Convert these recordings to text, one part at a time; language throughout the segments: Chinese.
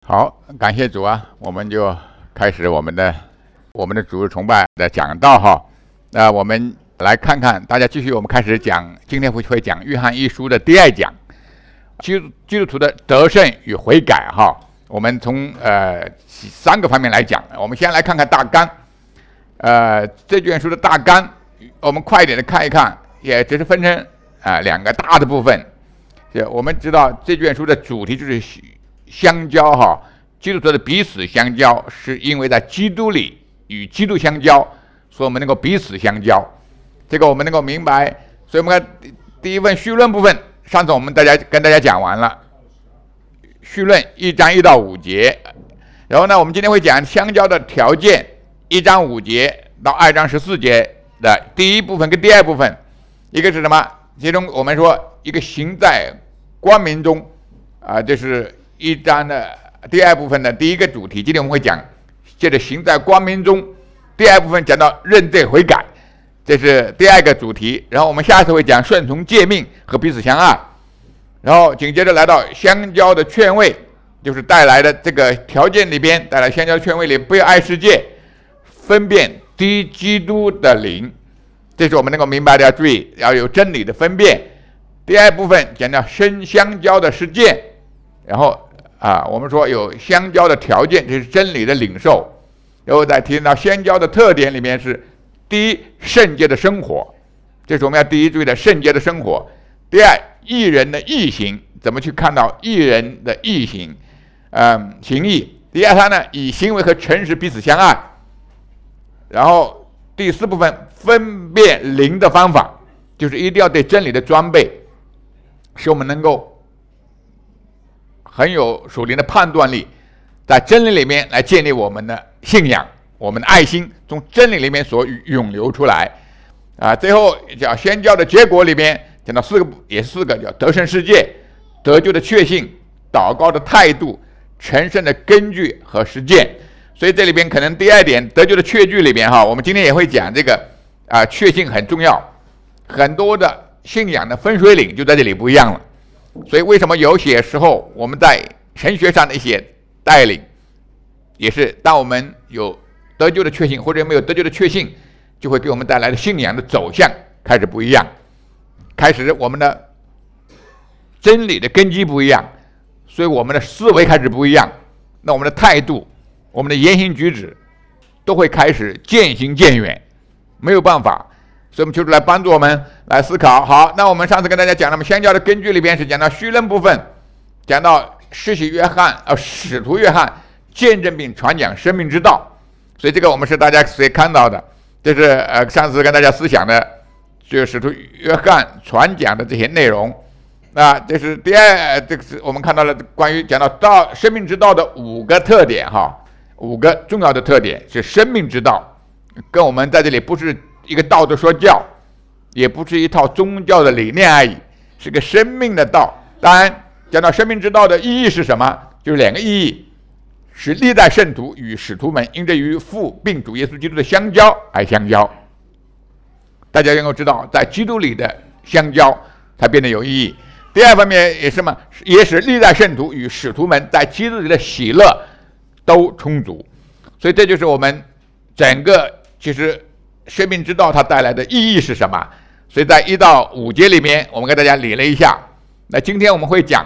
好，感谢主啊，我们就开始我们的主日崇拜的讲道哈。那我们来看看，大家继续，我们开始讲，今天会讲约翰一书的第二讲，基督徒的得胜与悔改哈。我们从三个方面来讲，我们先来看看大纲。这卷书的大纲，我们快一点的看一看，也只是分成两个大的部分。我们知道这卷书的主题就是相交哈，基督徒的彼此相交，是因为在基督里与基督相交，所以我们能够彼此相交。这个我们能够明白。所以我们看第一份绪论部分，上次我们跟大家讲完了绪论1章1到5节，然后呢，我们今天会讲相交的条件，1章5节到2章14节的第一部分跟第二部分。一个是什么？其中我们说一个行在光明中这是1章的第二部分的第一个主题。今天我们会讲接着行在光明中，第二部分讲到认罪悔改，这是第二个主题。然后我们下次会讲顺从诫命和彼此相爱，然后紧接着来到相交的劝慰，就是带来的这个条件里边带来相交的劝慰里，不要爱世界，分辨低基督的灵，这是我们能够明白的，要注意要有真理的分辨。第二部分讲到深相交的实践，然后我们说有相交的条件，这是真理的领受。然后再提到相交的特点里面是第一，圣洁的生活，这是我们要第一注意的圣洁的生活。第二，义人的义行，怎么去看到义人的义行行义。第三呢，以行为和诚实彼此相爱。然后第四部分分辨灵的方法，就是一定要对真理的装备，使我们能够很有属灵的判断力，在真理里面来建立我们的信仰，我们的爱心从真理里面所涌流出来最后叫宣教的结果里面讲到四个叫得胜世界、得救的确信、祷告的态度、成圣的根据和实践。所以这里边可能第二点得救的确据里边我们今天也会讲这个确信很重要，很多的信仰的分水岭就在这里不一样了。所以为什么有些时候我们在神学上的一些带领，也是当我们有得救的确信或者没有得救的确信，就会给我们带来的信仰的走向开始不一样，开始我们的真理的根基不一样，所以我们的思维开始不一样，那我们的态度、我们的言行举止都会开始渐行渐远，没有办法。所以我们求主来帮助我们来思考。好，那我们上次跟大家讲了，我们相交的根据里边是讲到绪论部分，讲到使徒约翰见证并传讲生命之道，所以这个我们是大家可以看到的，这是上次跟大家思想的，就是使徒约翰传讲的这些内容。这是第二，这个是我们看到了关于讲到生命之道的5个特点5个重要的特点是生命之道，跟我们在这里不是一个道德说教，也不是一套宗教的理念而已，是个生命的道。当然讲到生命之道的意义是什么，就是2个意义，是历代圣徒与使徒们因着与父并主耶稣基督的相交而相交。大家能够知道在基督里的相交才变得有意义。第二方面也使历代圣徒与使徒们在基督里的喜乐都充足。所以这就是我们整个其实生命之道它带来的意义是什么。所以在1到5节里面我们给大家理了一下。那今天我们会讲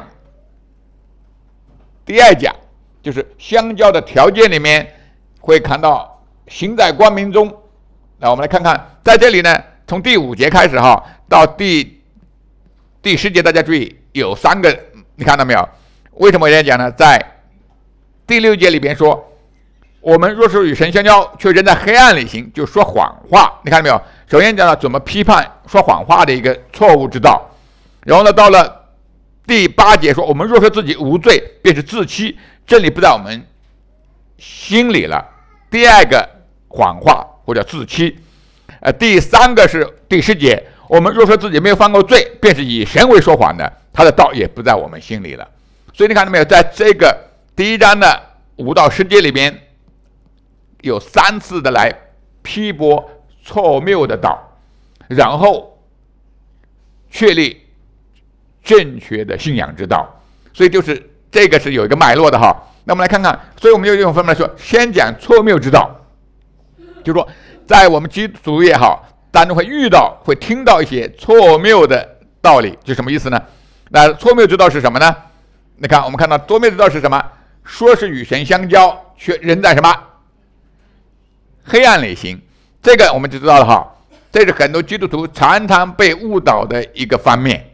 第二讲，就是相交的条件里面会看到行在光明中。那我们来看看在这里呢，从第5节开始到第10节，大家注意有3个，你看到没有？为什么我这样讲呢？在第6节里边说，我们若是与神相交，却仍在黑暗里行，就说谎话。你看到没有？首先讲到怎么批判说谎话的一个错误之道。然后呢，到了第8节说，我们若说自己无罪，便是自欺，真理不在我们心里了。第2个谎话或者自欺。第3个是第10节，我们若说自己没有犯过罪，便是以神为说谎的，他的道也不在我们心里了。所以你看到没有，在这个第1章的5到10节里边有3次的来批驳错谬的道，然后确立正确的信仰之道。所以就是这个是有一个脉络的那我们来看看，所以我们就用分来说，先讲错谬之道，就是说，在我们基督徒也好，当中会遇到、会听到一些错谬的道理，就什么意思呢？那错谬之道是什么呢？你看，我们看到错谬之道是什么？说是与神相交，却人在什么黑暗里行，这个我们就知道了哈。这是很多基督徒常常被误导的一个方面，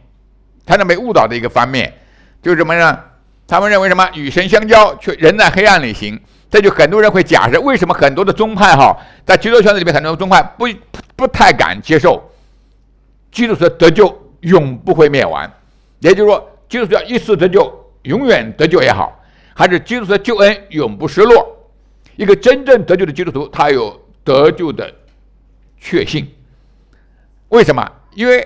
就是什么呢？他们认为什么与神相交，却人在黑暗里行。这就很多人会假设，为什么很多的宗派哈，在基督教圈子里面，很多宗派不太敢接受基督徒的得救永不会灭亡，也就是说，基督教一次得救永远得救也好，还是基督徒的救恩永不失落。一个真正得救的基督徒，他有得救的确信。为什么？因为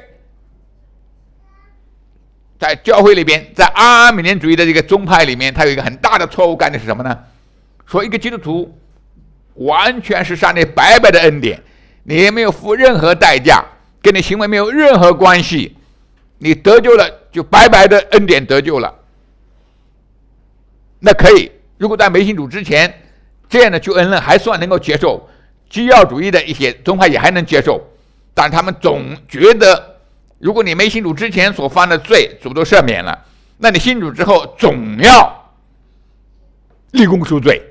在教会里边，在阿米念主义的这个宗派里面，它有一个很大的错误概念是什么呢？说一个基督徒完全是上帝白白的恩典，你也没有付任何代价，跟你行为没有任何关系，你得救了就白白的恩典得救了。那可以，如果在没信主之前，这样的救恩论还算能够接受，基要主义的一些宗派也还能接受，但他们总觉得，如果你没信主之前所犯的罪，主都赦免了，那你信主之后总要立功赎罪，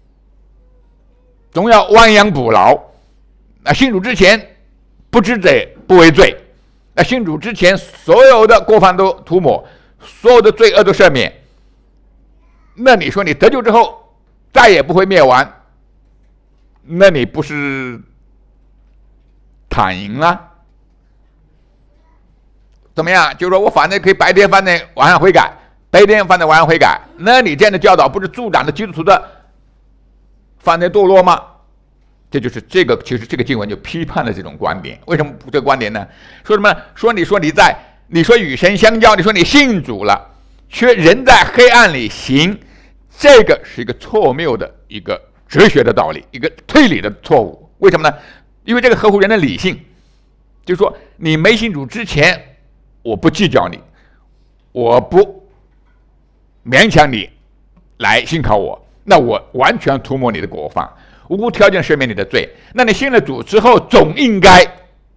总要亡羊补牢。那信主之前不知者不为罪，那信主之前所有的过犯都涂抹，所有的罪恶都赦免，那你说你得救之后再也不会灭亡，那你不是躺赢了？怎么样？就是说我反正可以白天犯罪，晚上悔改，白天犯罪，晚上悔改，那你这样的教导不是助长了基督徒的犯罪堕落吗？这就是这个，其实这个经文就批判了这种观点。为什么这个观点呢？说什么？说你说与神相交，你说你信主了，却人在黑暗里行，这个是一个错谬的一个哲学的道理，一个推理的错误。为什么呢？因为这个合乎人的理性，就是说你没信主之前，我不计较你，我不勉强你来信靠我，那我完全涂抹你的过犯，无条件赦免你的罪。那你信了主之后，总应该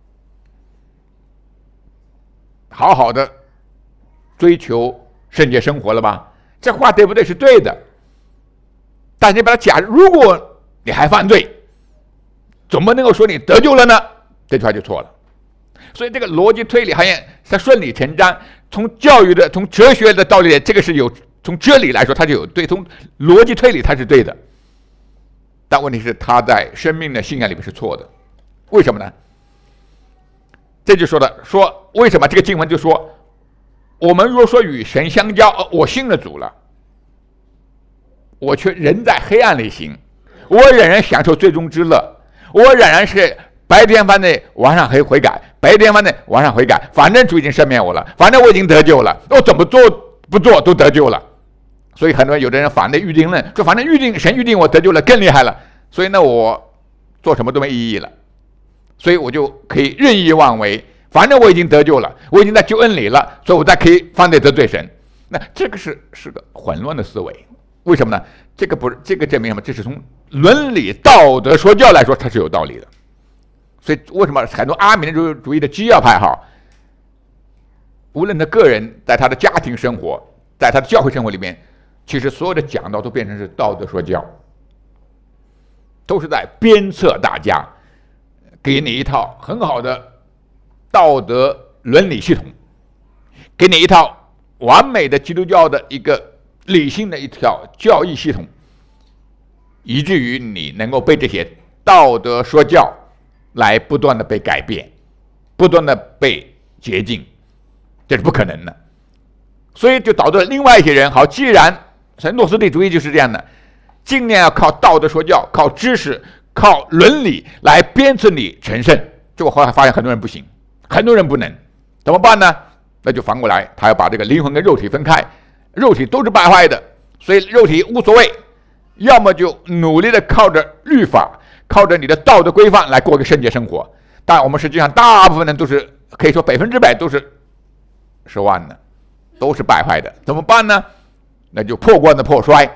好好的追求圣洁生活了吧？这话对不对？是对的。但你把它假，如果你还犯罪，怎么能够说你得救了呢？这句话就错了。所以这个逻辑推理好像它顺理成章，从教育的、从哲学的道理，这个是有，从哲理来说它就有对，从逻辑推理它是对的。但问题是它在生命的信仰里面是错的。为什么呢？这就说为什么这个经文就说，我们若说与神相交，我信了主了，我却人在黑暗里行，我仍然享受最终之乐，我仍然是白天犯罪，晚上悔改，白天犯罪，晚上悔改，反正主已经赦免我了，反正我已经得救了，我怎么做不做都得救了。所以很多人，有的人反对预定论，说反正神预定我得救了更厉害了，所以呢我做什么都没意义了，所以我就可以任意妄为，反正我已经得救了，我已经在救恩里了，所以我再可以犯罪得罪神。那这个是个混乱的思维。为什么呢？这个证明什么？这是从伦理道德说教来说，它是有道理的。所以为什么很多阿米念主义的基要派无论他个人在他的家庭生活，在他的教会生活里面，其实所有的讲道都变成是道德说教，都是在鞭策大家，给你一套很好的道德伦理系统，给你一套完美的基督教的一个理性的一条教义系统，以至于你能够被这些道德说教来不断的被改变，不断的被洁净，这是不可能的。所以就导致了另外一些人，既然诺斯底主义就是这样的，尽量要靠道德说教，靠知识，靠伦理来鞭策你成圣。结果后来发现很多人不行，很多人不能，怎么办呢？那就反过来，他要把这个灵魂跟肉体分开，肉体都是败坏的，所以肉体无所谓，要么就努力的靠着律法，靠着你的道德规范来过个圣洁生活。但我们实际上大部分人都是，可以说100%都是失望的，都是败坏的，怎么办呢？那就破罐子破摔，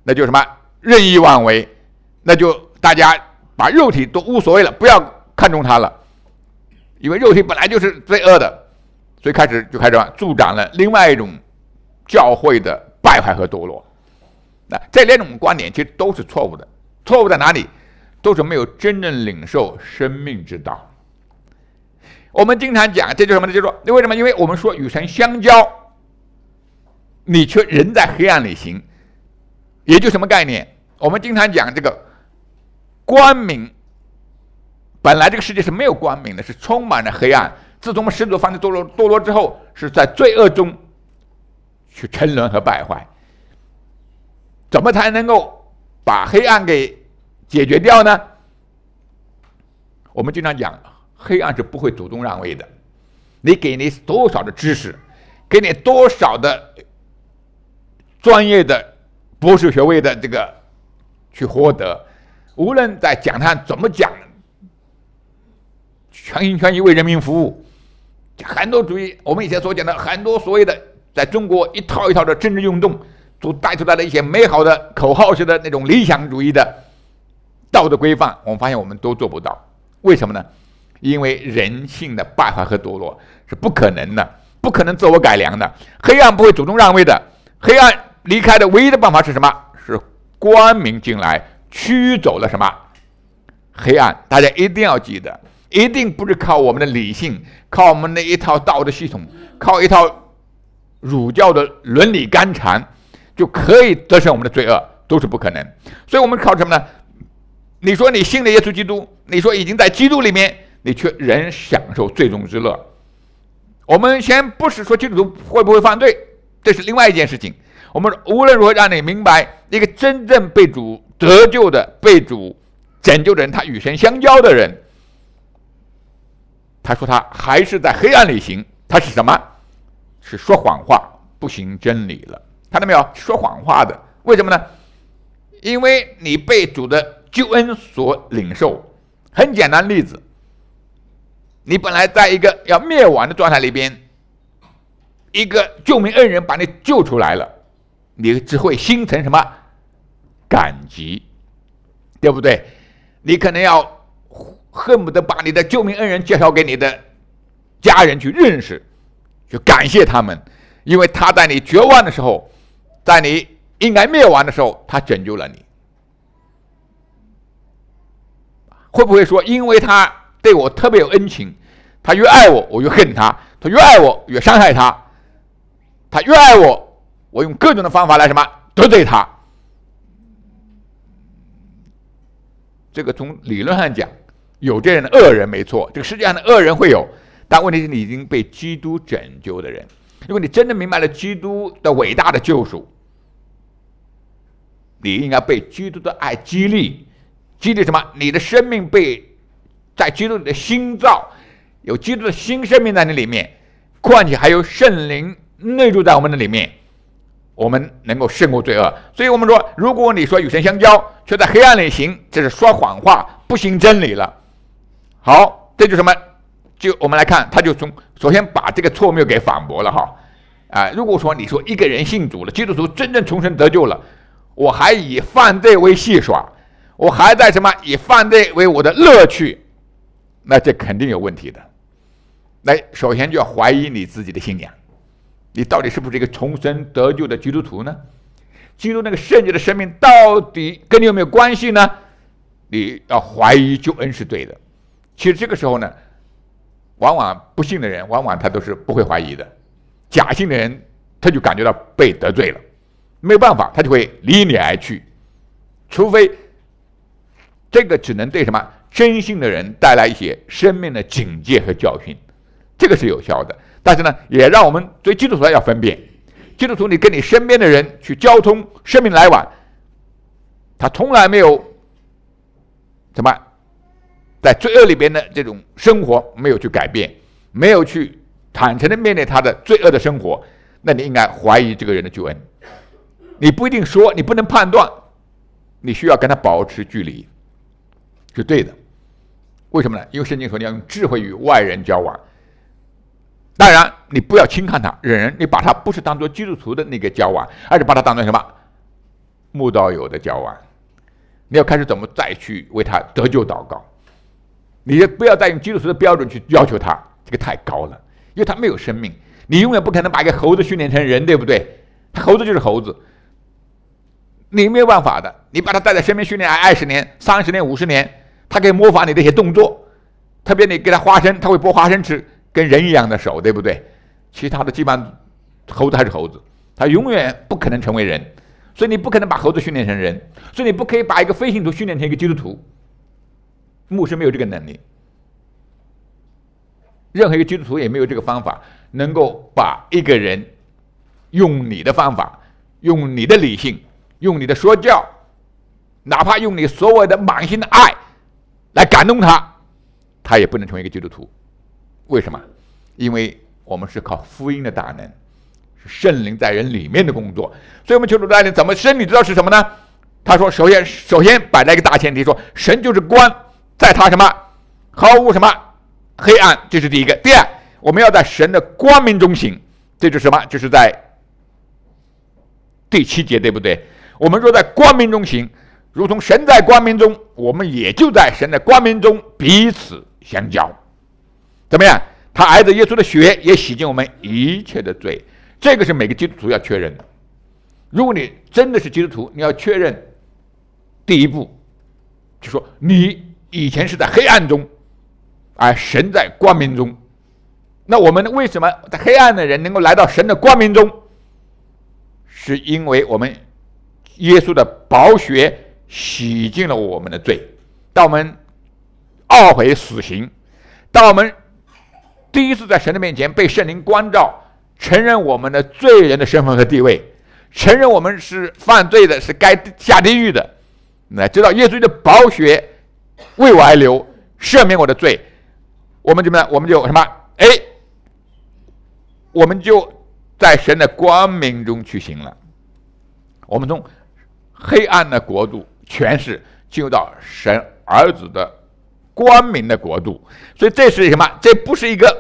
那就什么任意妄为，那就大家把肉体都无所谓了，不要看重它了，因为肉体本来就是罪恶的，所以开始助长了另外一种教会的败坏和堕落。那这两种观点其实都是错误的，错误在哪里？都是没有真正领受生命之道。我们经常讲，这就是什么呢？就是说，为什么？因为我们说与神相交，你却人在黑暗里行，也就什么概念？我们经常讲这个光明，本来这个世界是没有光明的，是充满了黑暗。自从我们始祖犯罪堕落之后，是在罪恶中去沉沦和败坏。怎么才能够把黑暗给解决掉呢？我们经常讲，黑暗是不会主动让位的。你给你多少的知识，给你多少的专业的博士学位的这个去获得，无论在讲坛怎么讲，全心全意为人民服务，很多主义，我们以前所讲的很多所谓的在中国一套一套的政治运动所带出来的一些美好的口号式的那种理想主义的道德规范，我们发现我们都做不到。为什么呢？因为人性的败坏和堕落是不可能的，不可能自我改良的。黑暗不会主动让位的，黑暗离开的唯一的办法是什么？是光明进来，驱走了什么？黑暗。大家一定要记得，一定不是靠我们的理性，靠我们的一套道德系统，靠一套儒教的伦理纲常就可以得胜我们的罪恶，都是不可能。所以我们靠什么呢？你说你信了耶稣基督，你说已经在基督里面，你却仍享受罪中之乐。我们先不是说基督徒会不会犯罪，这是另外一件事情。我们无论如何让你明白，一个真正被主得救的、被主拯救的人，他与神相交的人，他说他还是在黑暗里行，他是什么？是说谎话，不行真理了。看到没有？说谎话的，为什么呢？因为你被主的救恩所领受。很简单的例子，你本来在一个要灭亡的状态里边，一个救命恩人把你救出来了，你只会心存什么？感激，对不对？你可能要恨不得把你的救命恩人介绍给你的家人去认识，去感谢他们，因为他在你绝望的时候，在你应该灭亡的时候，他拯救了你。会不会说，因为他对我特别有恩情，他越爱我，我越恨他；他越爱我，越伤害他；他越爱我，我用各种的方法来什么得罪他？这个从理论上讲，有这样的恶人没错，这个世界上的恶人会有，但问题是你已经被基督拯救的人。如果你真的明白了基督的伟大的救赎，你应该被基督的爱激励。激励什么？你的生命被在基督里的新造，有基督的新生命在你里面，况且还有圣灵内住在我们的里面，我们能够胜过罪恶。所以我们说，如果你说与神相交，却在黑暗里行，这是说谎话，不行真理了。好，这就什么？就我们来看，他就首先把这个错谬给反驳了哈。如果说你说一个人信主了，基督徒真正重生得救了，我还以犯罪为戏耍，我还在什么以犯罪为我的乐趣，那这肯定有问题的。那首先就要怀疑你自己的信仰，你到底是不是一个重生得救的基督徒呢？基督那个圣洁的生命到底跟你有没有关系呢？你要怀疑救恩是对的。其实这个时候呢，往往不信的人，往往他都是不会怀疑的。假信的人，他就感觉到被得罪了，没有办法，他就会离你而去，除非这个只能对什么真信的人带来一些生命的警戒和教训，这个是有效的。但是呢，也让我们对基督徒要分辨，基督徒你跟你身边的人去交通生命来往，他从来没有什么在罪恶里边的这种生活没有去改变，没有去坦诚的面对他的罪恶的生活，那你应该怀疑这个人的救恩。你不一定说，你不能判断，你需要跟他保持距离，是对的。为什么呢？因为圣经说你要用智慧与外人交往。当然，你不要轻看他人，你把他不是当作基督徒的那个交往，而是把他当作什么慕道友的脚腕，你要开始怎么再去为他得救祷告。你不要再用基督徒的标准去要求他，这个太高了，因为他没有生命。你永远不可能把一个猴子训练成人，对不对？猴子就是猴子，你没有办法的。你把他带在身边训练20年、30年、50年，他可以模仿你的一些动作。特别你给他花生，他会剥花生吃，跟人一样的手，对不对？其他的基本上猴子还是猴子，他永远不可能成为人。所以你不可能把猴子训练成人，所以你不可以把一个非信徒训练成一个基督徒。牧师没有这个能力，任何一个基督徒也没有这个方法，能够把一个人用你的方法，用你的理性，用你的说教，哪怕用你所谓的满心的爱来感动他，他也不能成为一个基督徒。为什么？因为我们是靠福音的大能，是圣灵在人里面的工作。所以我们求主带领，怎么生？你知道是什么呢？他说首先摆在一个大前提，说神就是光，在他什么毫无什么黑暗，这是第一个。第二，我们要在神的光明中行，这就是什么？就是在第7节，对不对？我们若在光明中行，如同神在光明中，我们也就在神的光明中彼此相交。怎么样？他儿子耶稣的血也洗净我们一切的罪，这个是每个基督徒要确认的。如果你真的是基督徒，你要确认第一步，就说你以前是在黑暗中，而神在光明中。那我们为什么在黑暗的人能够来到神的光明中？是因为我们耶稣的宝血洗净了我们的罪。当我们懊悔死刑，当我们第一次在神的面前被圣灵光照，承认我们的罪人的身份和地位，承认我们是犯罪的，是该下地狱的，那知道耶稣的宝血为我而流，赦免我的罪，我们怎么样？我们就什么？我们就在神的光明中去行了。我们从黑暗的国度权势进入到神儿子的光明的国度。所以这是什么？这不是一个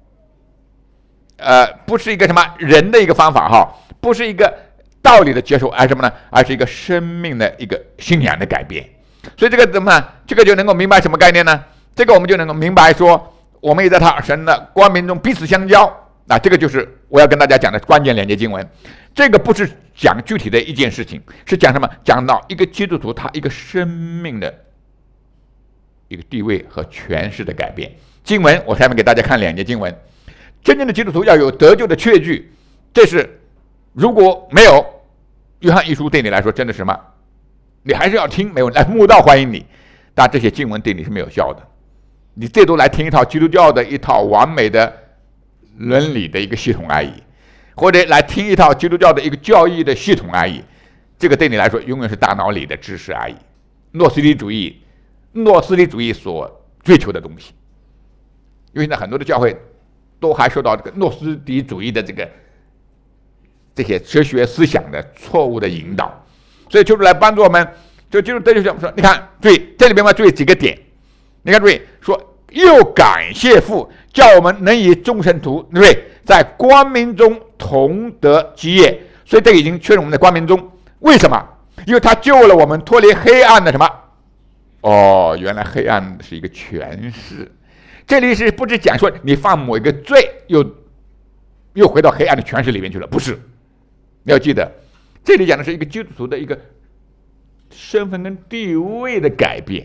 什么人的一个方法哈，不是一个道理的接受，而什么呢？而是一个生命的一个信仰的改变。所以这个怎么？这个就能够明白什么概念呢？这个我们就能够明白说，我们也在他神的光明中彼此相交。这个就是我要跟大家讲的关键2节经文。这个不是讲具体的一件事情，是讲什么？讲到一个基督徒他一个生命的一个地位和权势的改变。经文我下面给大家看2节经文。真正的基督徒要有得救的确据，这是如果没有约翰一书对你来说真的是什么？你还是要听，没有来慕道欢迎你，但这些经文对你是没有效的。你最多来听一套基督教的一套完美的伦理的一个系统而已，或者来听一套基督教的一个教义的系统而已，这个对你来说永远是大脑里的知识而已。诺斯底主义所追求的东西，因为现在很多的教会都还受到这个诺斯底主义的这些哲学思想的错误的引导，所以求主来帮助我们。就基督这就是说，你看，注意这里边要注意几个点。你看，注意说，又感谢父，叫我们能以众圣徒，对不对？在光明中同得基业。所以这个已经确认我们在光明中。为什么？因为他救了我们脱离黑暗的什么？原来黑暗是一个权势。这里是不是讲说你犯某一个罪，又回到黑暗的权势里面去了？不是，你要记得，这里讲的是一个基督徒的一个身份跟地位的改变。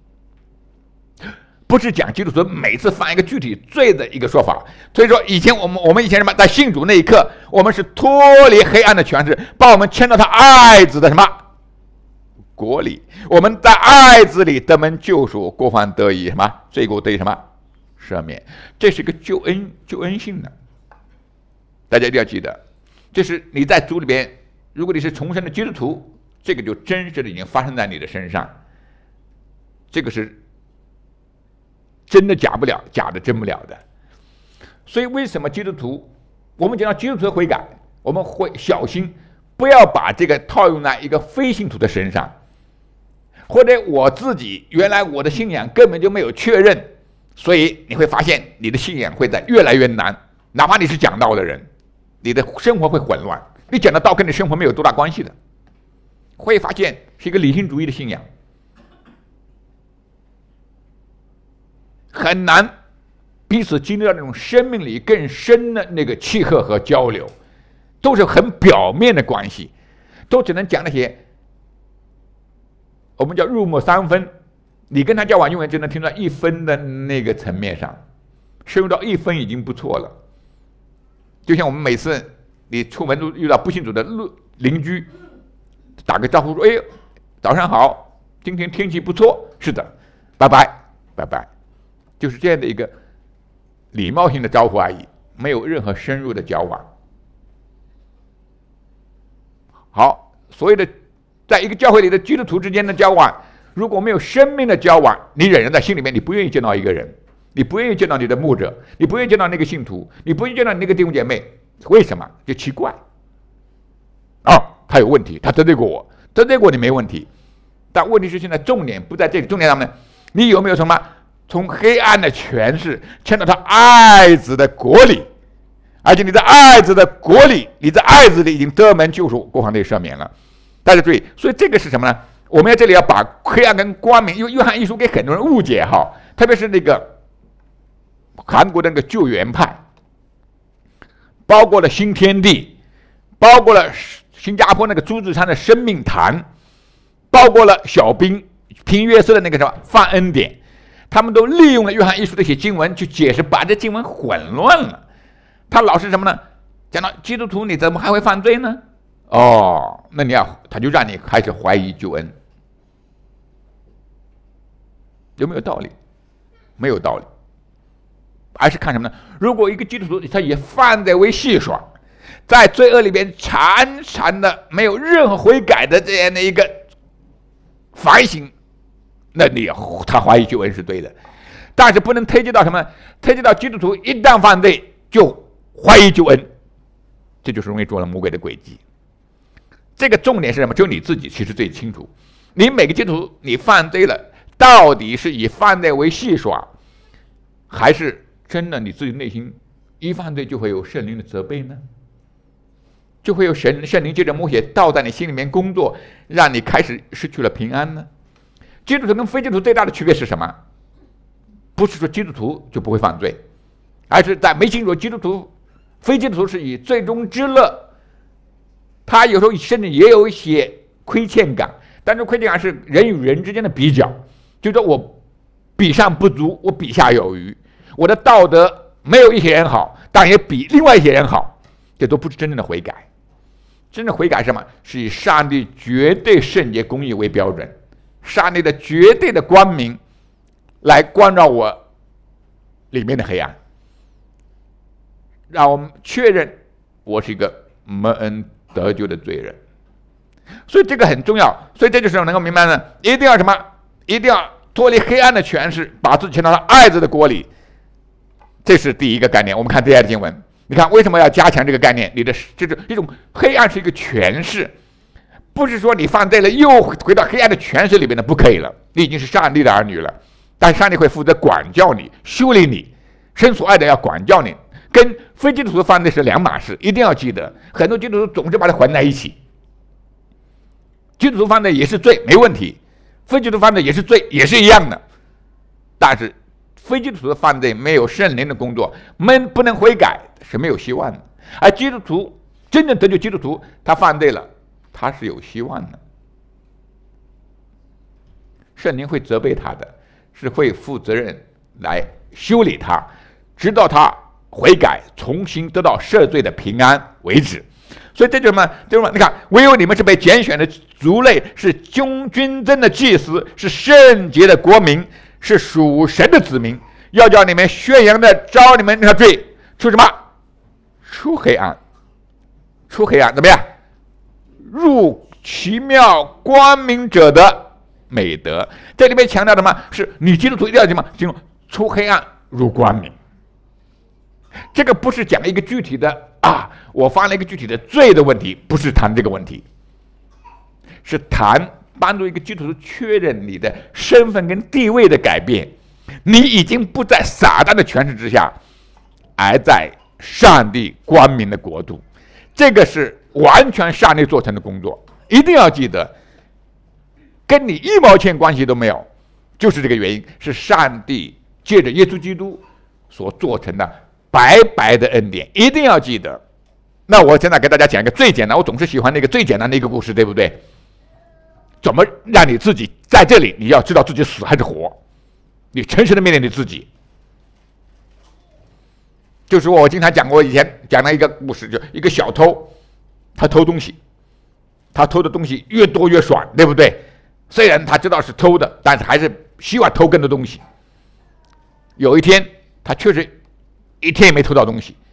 不是讲基督徒每次犯一个具体罪的一个说法。所以说以前我们以前什么，在信主那一刻，我们是脱离黑暗的权势，把我们牵到他爱子的什么国里，我们在爱子里得蒙救赎，过犯得以什么罪过得以什么赦免。这是一个救恩性的，大家一定要记得，这是你在主里边，如果你是重生的基督徒，这个就真实的已经发生在你的身上。这个是真的假不了，假的真不了的。所以为什么基督徒，我们讲到基督徒的悔改，我们会小心不要把这个套用在一个非信徒的身上，或者我自己原来我的信仰根本就没有确认，所以你会发现你的信仰会在越来越难。哪怕你是讲道的人，你的生活会混乱，你讲的道跟你生活没有多大关系的。 会发现是一个理性主义的信仰，很难彼此经历到那种生命里更深的那个契合和交流，都是很表面的关系，都只能讲那些我们叫入木三分，你跟他交往永远只能听到1分的那个层面上，深入到1分已经不错了。就像我们每次你出门都遇到不信主的邻居，打个招呼说：“哎，早上好，今天天气不错。”是的，拜拜，拜拜，就是这样的一个礼貌性的招呼而已，没有任何深入的交往。好，所有的在一个教会里的基督徒之间的交往，如果没有生命的交往，你仍然在心里面，你不愿意见到一个人，你不愿意见到你的牧者，你不愿意见到那个信徒，你不愿意见到你那个弟兄姐妹，为什么？就奇怪。他有问题，他得罪过我，得罪过你没问题，但问题是现在重点不在这个重点上面，你有没有什么从黑暗的权势迁到他爱子的国里，而且你在爱子的国里，你在爱子里已经得蒙救赎，国防内赦免了。大家注意，所以这个是什么呢？我们在这里要把黑暗跟光明，因为约翰一书给很多人误解哈，特别是那个韩国的那个救援派，包括了新天地，包括了新加坡那个朱自昌的生命坛，包括了小兵平约瑟的那个什么犯恩典，他们都利用了约翰一书这些经文去解释，把这经文混乱了。他老是什么呢？讲到基督徒你怎么还会犯罪呢？那他就让你开始怀疑救恩，有没有道理？没有道理，而是看什么呢？如果一个基督徒他以犯罪为戏耍，在罪恶里边常常的没有任何悔改的这样的一个反省，那他怀疑救恩是对的，但是不能推荐到什么？推荐到基督徒一旦犯罪就怀疑救恩，这就是容易做了魔鬼的诡计。这个重点是什么？只有你自己其实最清楚。你每个基督徒，你犯罪了，到底是以犯罪为戏耍，还是真的你自己内心一犯罪就会有圣灵的责备呢？就会有圣灵借着默写倒在你心里面工作，让你开始失去了平安呢？基督徒跟非基督徒最大的区别是什么？不是说基督徒就不会犯罪，而是在没信主基督徒，非基督徒是以最终之乐。他有时候甚至也有一些亏欠感，但是亏欠感是人与人之间的比较，就是说我比上不足，我比下有余，我的道德没有一些人好，但也比另外一些人好，这都不是真正的悔改。真正悔改是什么？是以上帝绝对圣洁公义为标准，上帝的绝对的光明来光照我里面的黑暗，让我们确认我是一个蒙恩得救的罪人。所以这个很重要，所以这就是能够明白呢，一定要什么？一定要脱离黑暗的权势，把自己迁到了爱子的国里。这是第一个概念。我们看第二的经文，你看为什么要加强这个概念？你的这种黑暗是一个权势，不是说你犯罪了又回到黑暗的权势里边的，不可以了。你已经是上帝的儿女了，但上帝会负责管教你、修理你，神所爱的要管教你，跟非基督徒犯罪是两码事，一定要记得。很多基督徒总是把它混在一起，基督徒犯罪也是罪，没问题；非基督徒犯罪也是罪，也是一样的。但是非基督徒的犯罪没有圣灵的工作，不能悔改，是没有希望的。而基督徒真正得救基督徒，他犯罪了，他是有希望的。圣灵会责备他的，是会负责任来修理他，直到他悔改，重新得到赦罪的平安为止。所以这就是什么？就是你看，唯有你们是被拣选的族类，是君尊的祭司，是圣洁的国民，是属神的子民，要叫你们宣扬的招你们的罪出什么？出黑暗，出黑暗怎么样？入奇妙光明者的美德。这里面强调什么？是你基督徒一定要什么？出黑暗入光明。这个不是讲一个具体的我犯了一个具体的罪的问题，不是谈这个问题，是谈帮助一个基督徒确认你的身份跟地位的改变。你已经不在撒旦的权势之下，而在上帝光明的国度。这个是完全上帝做成的工作，一定要记得。 跟你一毛钱关系都没有。就是这个原因，是上帝借着耶稣基督所做成的白白的恩典，一定要记得。那我现在给大家讲一个最简单，我总是喜欢那个最简单的一个故事，对不对？怎么让你自己在这里，你要知道自己死还是活，你诚实的面对你自己。就是我经常讲过，以前讲了一个故事，就一个小偷，他偷东西，他偷的东西越多越爽，对不对？虽然他知道是偷的，但是还是希望偷更多东西。有一天，他确实一天也没偷到东西，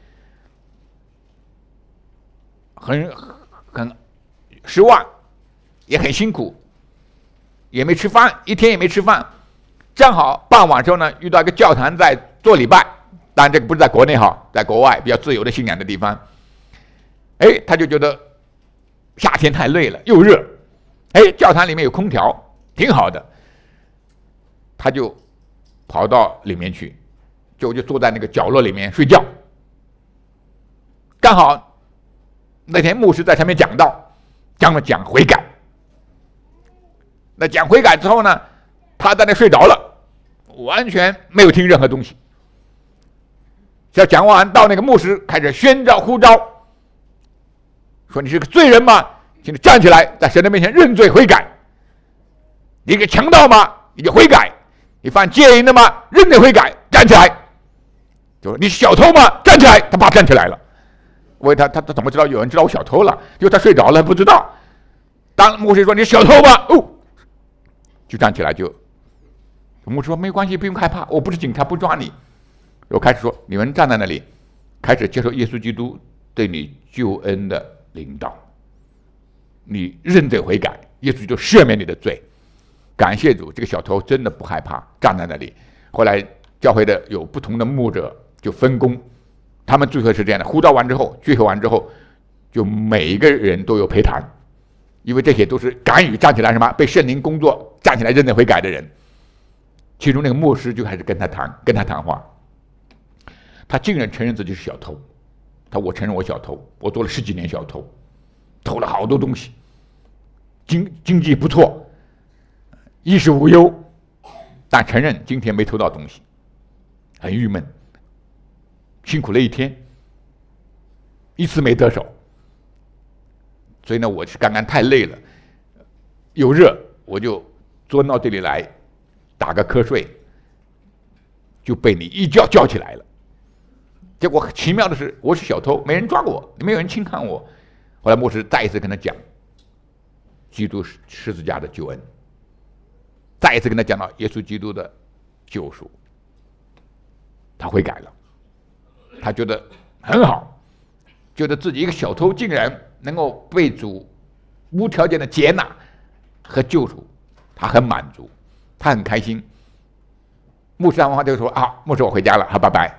很失望，也很辛苦，也没吃饭，一天也没吃饭。正好傍晚时候呢，遇到一个教堂在做礼拜，当然这个不是在国内哈，在国外比较自由的信仰的地方。他就觉得夏天太累了，又热，教堂里面有空调，挺好的，他就跑到里面去，就坐在那个角落里面睡觉。刚好那天牧师在上面讲道，讲悔改。那讲悔改之后呢，他在那睡着了，完全没有听任何东西。要讲完，到那个牧师开始宣召呼召，说你是个罪人吗？请你站起来，在神的面前认罪悔改。你个强盗吗？你就悔改。你犯戒淫的吗？认罪悔改，站起来。就说你是小偷吗？站起来。他爸站起来了。他怎么知道有人知道我小偷了？就他睡着了，不知道。当牧师说你是小偷吗？就站起来就。牧师说没关系，不用害怕，我不是警察，不抓你。我开始说，你们站在那里，开始接受耶稣基督对你救恩的领导。你认罪悔改，耶稣就赦免你的罪。感谢主，这个小偷真的不害怕，站在那里。后来教会的有不同的牧者就分工，他们最后是这样的：呼召完之后，聚会完之后，就每一个人都有陪谈，因为这些都是敢于站起来什么被圣灵工作站起来认罪悔改的人。其中那个牧师就开始跟他谈话。他竟然承认自己是小偷，我承认我小偷，我做了10几年小偷，偷了好多东西，经济不错，衣食无忧，但承认今天没偷到东西，很郁闷，辛苦了一天，一次没得手，所以呢，我是刚刚太累了，又热，我就钻到这里来打个瞌睡，就被你一觉叫起来了。结果奇妙的是，我是小偷，没人抓我，没有人轻看我。后来牧师再一次跟他讲基督十字架的救恩，再一次跟他讲到耶稣基督的救赎，他悔改了，他觉得很好，觉得自己一个小偷竟然能够被主无条件的接纳和救赎，他很满足，他很开心。牧师讲完话就说：“牧师，我回家了，好，拜拜。”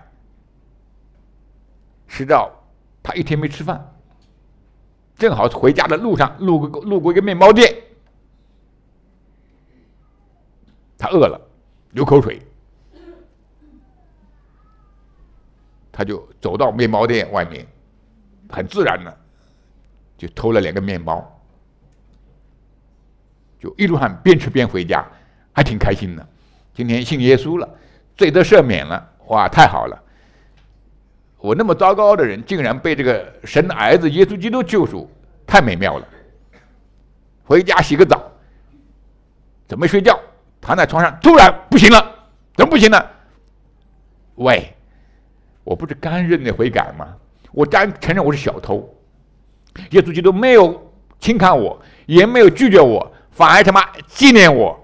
谁知道他一天没吃饭，正好回家的路上路过一个面包店，他饿了，流口水，他就走到面包店外面，很自然的就偷了2个面包，就一路上边吃边回家，还挺开心的。今天信耶稣了，罪得赦免了，哇，太好了！我那么糟糕的人，竟然被这个神的儿子耶稣基督救赎，太美妙了。回家洗个澡，准备睡觉，躺在床上，突然不行了，怎么不行了？喂，我不是刚认的悔改吗？我刚承认我是小偷，耶稣基督没有轻看我，也没有拒绝我，反而他妈纪念我。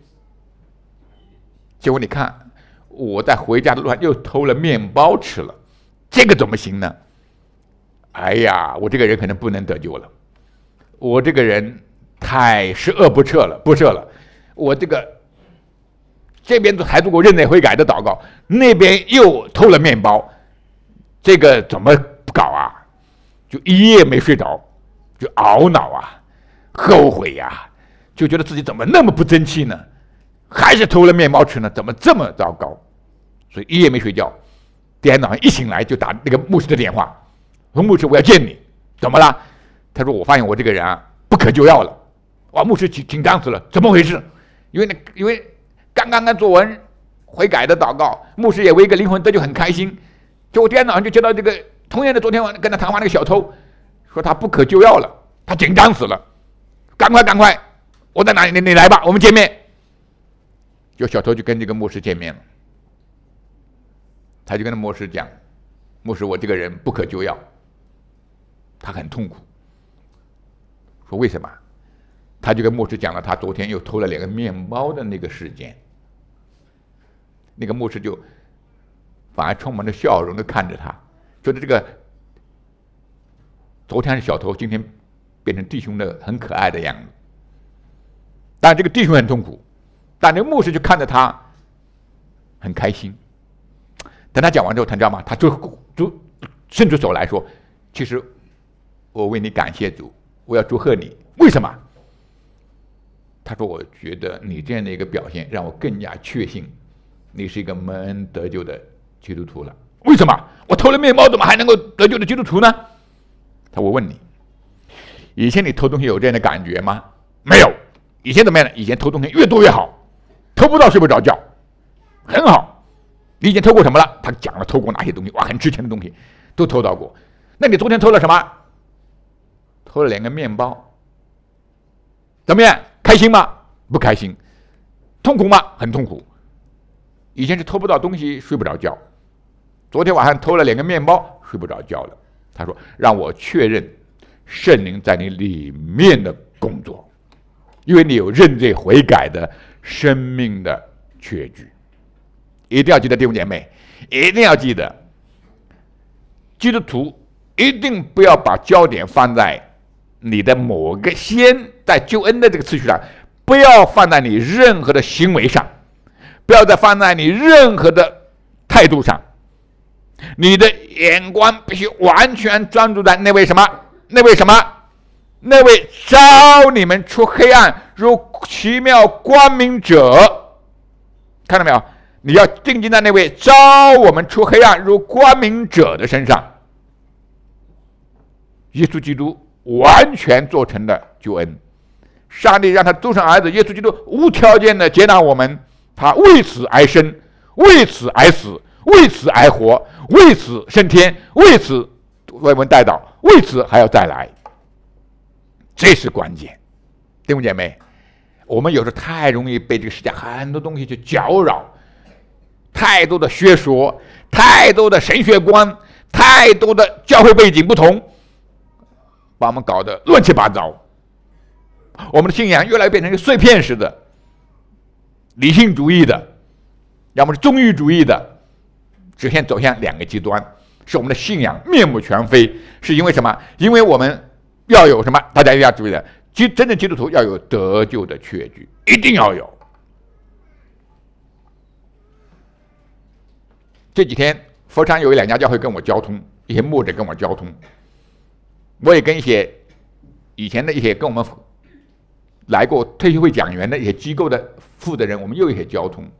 结果你看，我在回家的路上又偷了面包吃了。这个怎么行呢？哎呀，我这个人可能不能得救了，我这个人太十恶不赦了。我这边还做过认罪悔改的祷告，那边又偷了面包，这个怎么搞啊？就一夜没睡着，就懊恼啊，后悔呀，就觉得自己怎么那么不争气呢？还是偷了面包吃呢？怎么这么糟糕？所以一夜没睡觉。第二天早上一醒来就打那个牧师的电话，说牧师我要见你，怎么了？他说我发现我这个人不可救药了， 哇，牧师紧张死了，怎么回事？因为刚做完悔改的祷告，牧师也为一个灵魂得救很开心。结果第二天早上就接到这个同样的昨天晚上跟他谈话那个小偷，说他不可救药了，他紧张死了，赶快，我在哪里？你来吧，我们见面。就小偷就跟这个牧师见面了，他就跟牧师讲，牧师，我这个人不可救药，他很痛苦。说为什么？他就跟牧师讲了他昨天又偷了2个面包的那个事件。那个牧师就反而充满了笑容的看着他，觉得这个昨天是小偷，今天变成弟兄的很可爱的样子。但这个弟兄很痛苦，但那个牧师就看着他很开心。等他讲完之后，他知道吗？他就伸出手来说：“其实我为你感谢主，我要祝贺你。为什么？”他说：“我觉得你这样的一个表现，让我更加确信你是一个蒙恩得救的基督徒了。为什么？我偷了面包，怎么还能够得救的基督徒呢？”他说：“我问你，以前你偷东西有这样的感觉吗？没有。以前怎么样呢？以前偷东西越多越好，偷不到睡不着觉，很好。你以前偷过什么了？”他讲了偷过哪些东西，哇，很值钱的东西都偷到过。那你昨天偷了什么？偷了2个面包，怎么样？开心吗？不开心。痛苦吗？很痛苦。以前是偷不到东西睡不着觉，昨天晚上偷了2个面包睡不着觉了。他说：“让我确认圣灵在你里面的工作，因为你有认罪悔改的生命的确据。”一定要记得，弟兄姐妹，一定要记得，基督徒一定不要把焦点放在你的某个在救恩的这个次序上，不要放在你任何的行为上，不要再放在你任何的态度上。你的眼光必须完全专注在那位什么？那位召你们出黑暗如奇妙光明者。看到没有？你要定睛在那位召我们出黑暗如光明者的身上。耶稣基督完全做成了救恩，上帝让他独生儿子耶稣基督无条件的接纳我们，他为此而生，为此而死，为此而活，为此升天，为此为我们代祷，为此还要再来。这是关键。弟兄姐妹，我们有时候太容易被这个世界很多东西去搅扰，太多的学说，太多的神学观，太多的教会背景不同，把我们搞得乱七八糟。我们的信仰越来越变成一个碎片式的理性主义的，要么是宗欲主义的，直线走向2个极端，使我们的信仰面目全非。是因为什么？因为我们要有什么？大家一定要注意的，真正基督徒要有得救的确据，一定要有。这几天佛山有2家教会跟我交通，一些牧者跟我交通，我也跟一些以前的一些跟我们来过退休会讲员的一些机构的负责人，我们又一些交通。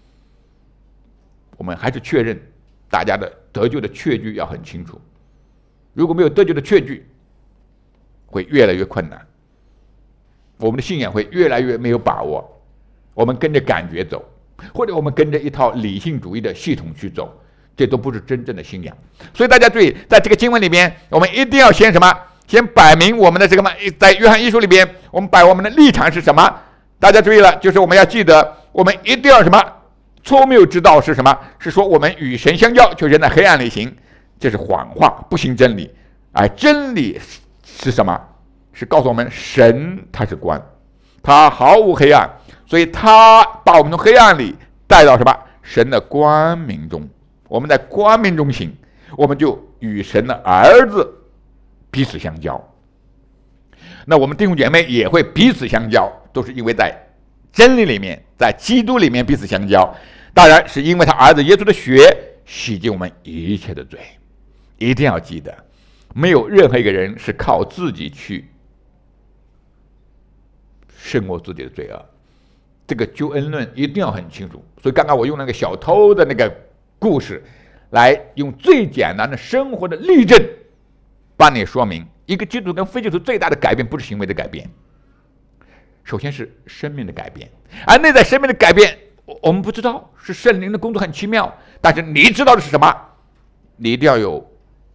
我们还是确认大家的得救的确据要很清楚，如果没有得救的确据，会越来越困难，我们的信仰会越来越没有把握。我们跟着感觉走，或者我们跟着一套理性主义的系统去走，这都不是真正的信仰。所以大家注意，在这个经文里面，我们一定要先什么？先摆明我们的这个嘛，在约翰一书里边，我们摆我们的立场是什么？大家注意了，就是我们要记得，我们一定要什么？错谬之道是什么？是说我们与神相交，就人在黑暗里行，这是谎话，不行真理。而真理是什么？是告诉我们，神他是光，他毫无黑暗，所以他把我们从黑暗里带到什么？神的光明中。我们在光明中行，我们就与神的儿子彼此相交。那我们弟兄姐妹也会彼此相交，都是因为在真理里面，在基督里面彼此相交。当然是因为他儿子耶稣的血洗净我们一切的罪。一定要记得，没有任何一个人是靠自己去胜过自己的罪恶。这个救恩论一定要很清楚。所以刚刚我用那个小偷的那个故事，来用最简单的生活的例证帮你说明，一个基督徒跟非基督徒最大的改变不是行为的改变， 首先是生命的改变，而内在生命的改变，我们不知道，是圣灵的工作很奇妙，但是你知道的是什么？你一定要有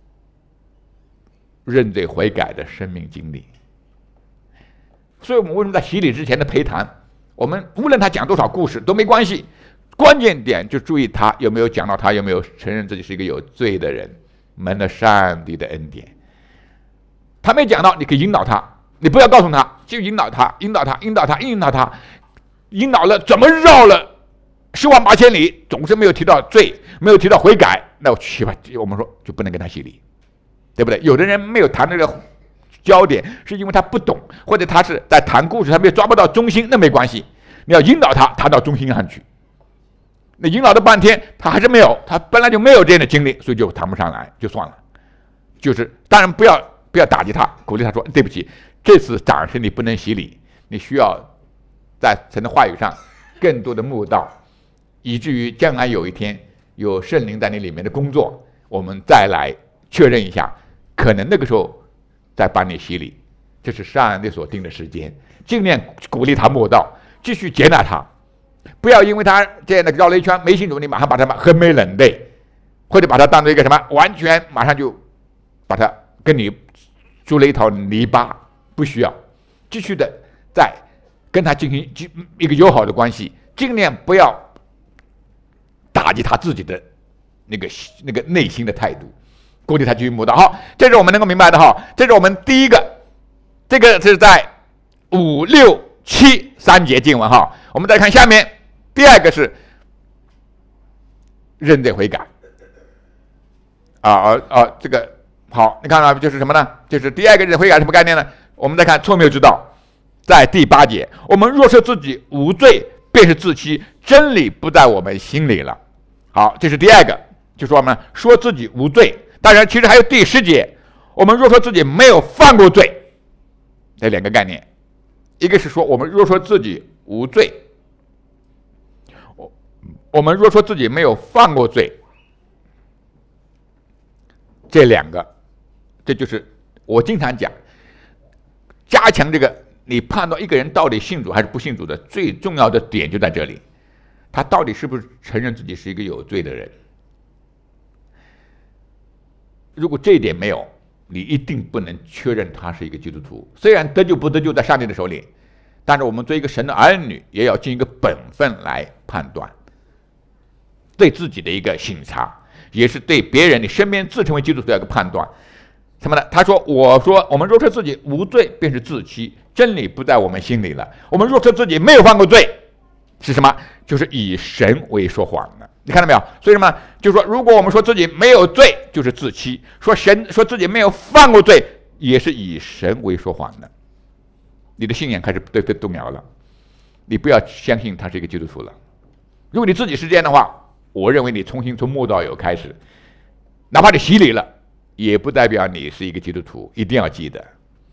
认罪悔改的生命经历。所以我们为什么在洗礼之前的陪谈，我们无论他讲多少故事都没关系，关键点就注意他有没有讲到他有没有承认自己是一个有罪的人，蒙了上帝的恩典。他没讲到，你可以引导他，你不要告诉他，就引导他，引导他，引导他，引导他，引导了怎么绕了108000里，总是没有提到罪，没有提到悔改，那我们说就不能跟他洗礼，对不对？有的人没有谈这个焦点，是因为他不懂，或者他是在谈故事，他没有抓不到中心，那没关系，你要引导他谈到中心上去。你引导了半天，他还是没有，他本来就没有这样的经历，所以就谈不上来，就算了。就是当然不要打击他，鼓励他说对不起，这次暂时你不能洗礼，你需要在神的话语上更多的慕道，以至于将来有一天有圣灵在你里面的工作，我们再来确认一下，可能那个时候再帮你洗礼。这是上帝所定的时间，尽量鼓励他慕道，继续接纳他，不要因为他这样的绕了一圈没信主，你马上把他横眉冷对，或者把他当做一个什么，完全马上就把他跟你筑了一条泥巴，不需要，继续的再跟他进行一个友好的关系，尽量不要打击他自己的那个内心的态度，鼓励他继续慕道。好，这是我们能够明白的哈。这是我们第一个，这个是在5、6、7 3节经文哈。我们再看下面，第二个是认罪悔改。这个好，你看到就是什么呢？就是第二个认罪悔改什么概念呢？我们再看错谬之道，在第8节，我们若说自己无罪，便是自欺，真理不在我们心里了。好，这是第二个，就说我们说自己无罪。当然，其实还有第10节，我们若说自己没有犯过罪，这两个概念，一个是说我们若说自己无罪，我们若说自己没有犯过罪，这两个，这就是我经常讲，加强这个你判断一个人到底信主还是不信主的最重要的点就在这里，他到底是不是承认自己是一个有罪的人。如果这一点没有，你一定不能确认他是一个基督徒。虽然得救不得救在上帝的手里，但是我们作为一个神的儿女，也要尽一个本分来判断，对自己的一个省察，也是对别人你身边自称为基督徒的一个判断。什么呢？他说：“我们若说自己无罪，便是自欺，真理不在我们心里了。我们若说自己没有犯过罪，是什么？就是以神为说谎的。你看到没有？所以什么？就是说，如果我们说自己没有罪，就是自欺；说自己没有犯过罪，也是以神为说谎的。你的信仰开始被动摇了，你不要相信他是一个基督徒了。如果你自己是这样的话，我认为你重新从慕道友开始，哪怕你洗礼了，也不代表你是一个基督徒，一定要记得。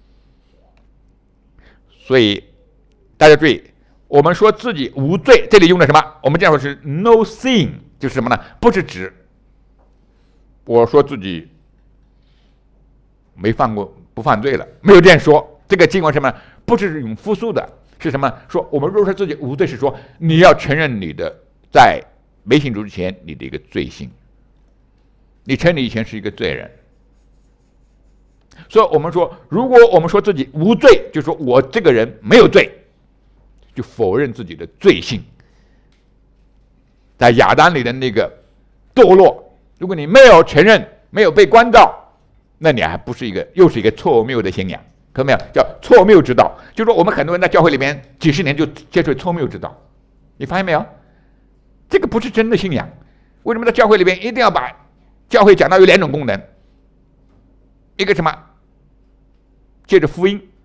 所以大家注意，我们说自己无罪，这里用的什么？我们这样说是 no sin， 就是什么呢？不是指我说自己没犯过不犯罪了，没有这样说。这个经文什么？不是用复数的，是什么？说我们若说自己无罪，是说你要承认你的在没信主之前你的一个罪性，你承认你以前是一个罪人。所以我们说，如果我们说自己无罪，就说我这个人没有罪，就否认自己的罪性。在亚当里的那个堕落，如果你没有承认，没有被关照，那你还不是又是一个错谬的信仰，看到没有？叫错谬之道。就是说我们很多人在教会里面几十年就接触错谬之道，你发现没有？这个不是真的信仰。为什么在教会里面一定要把教会讲到有2种功能？一个什么？借着福音，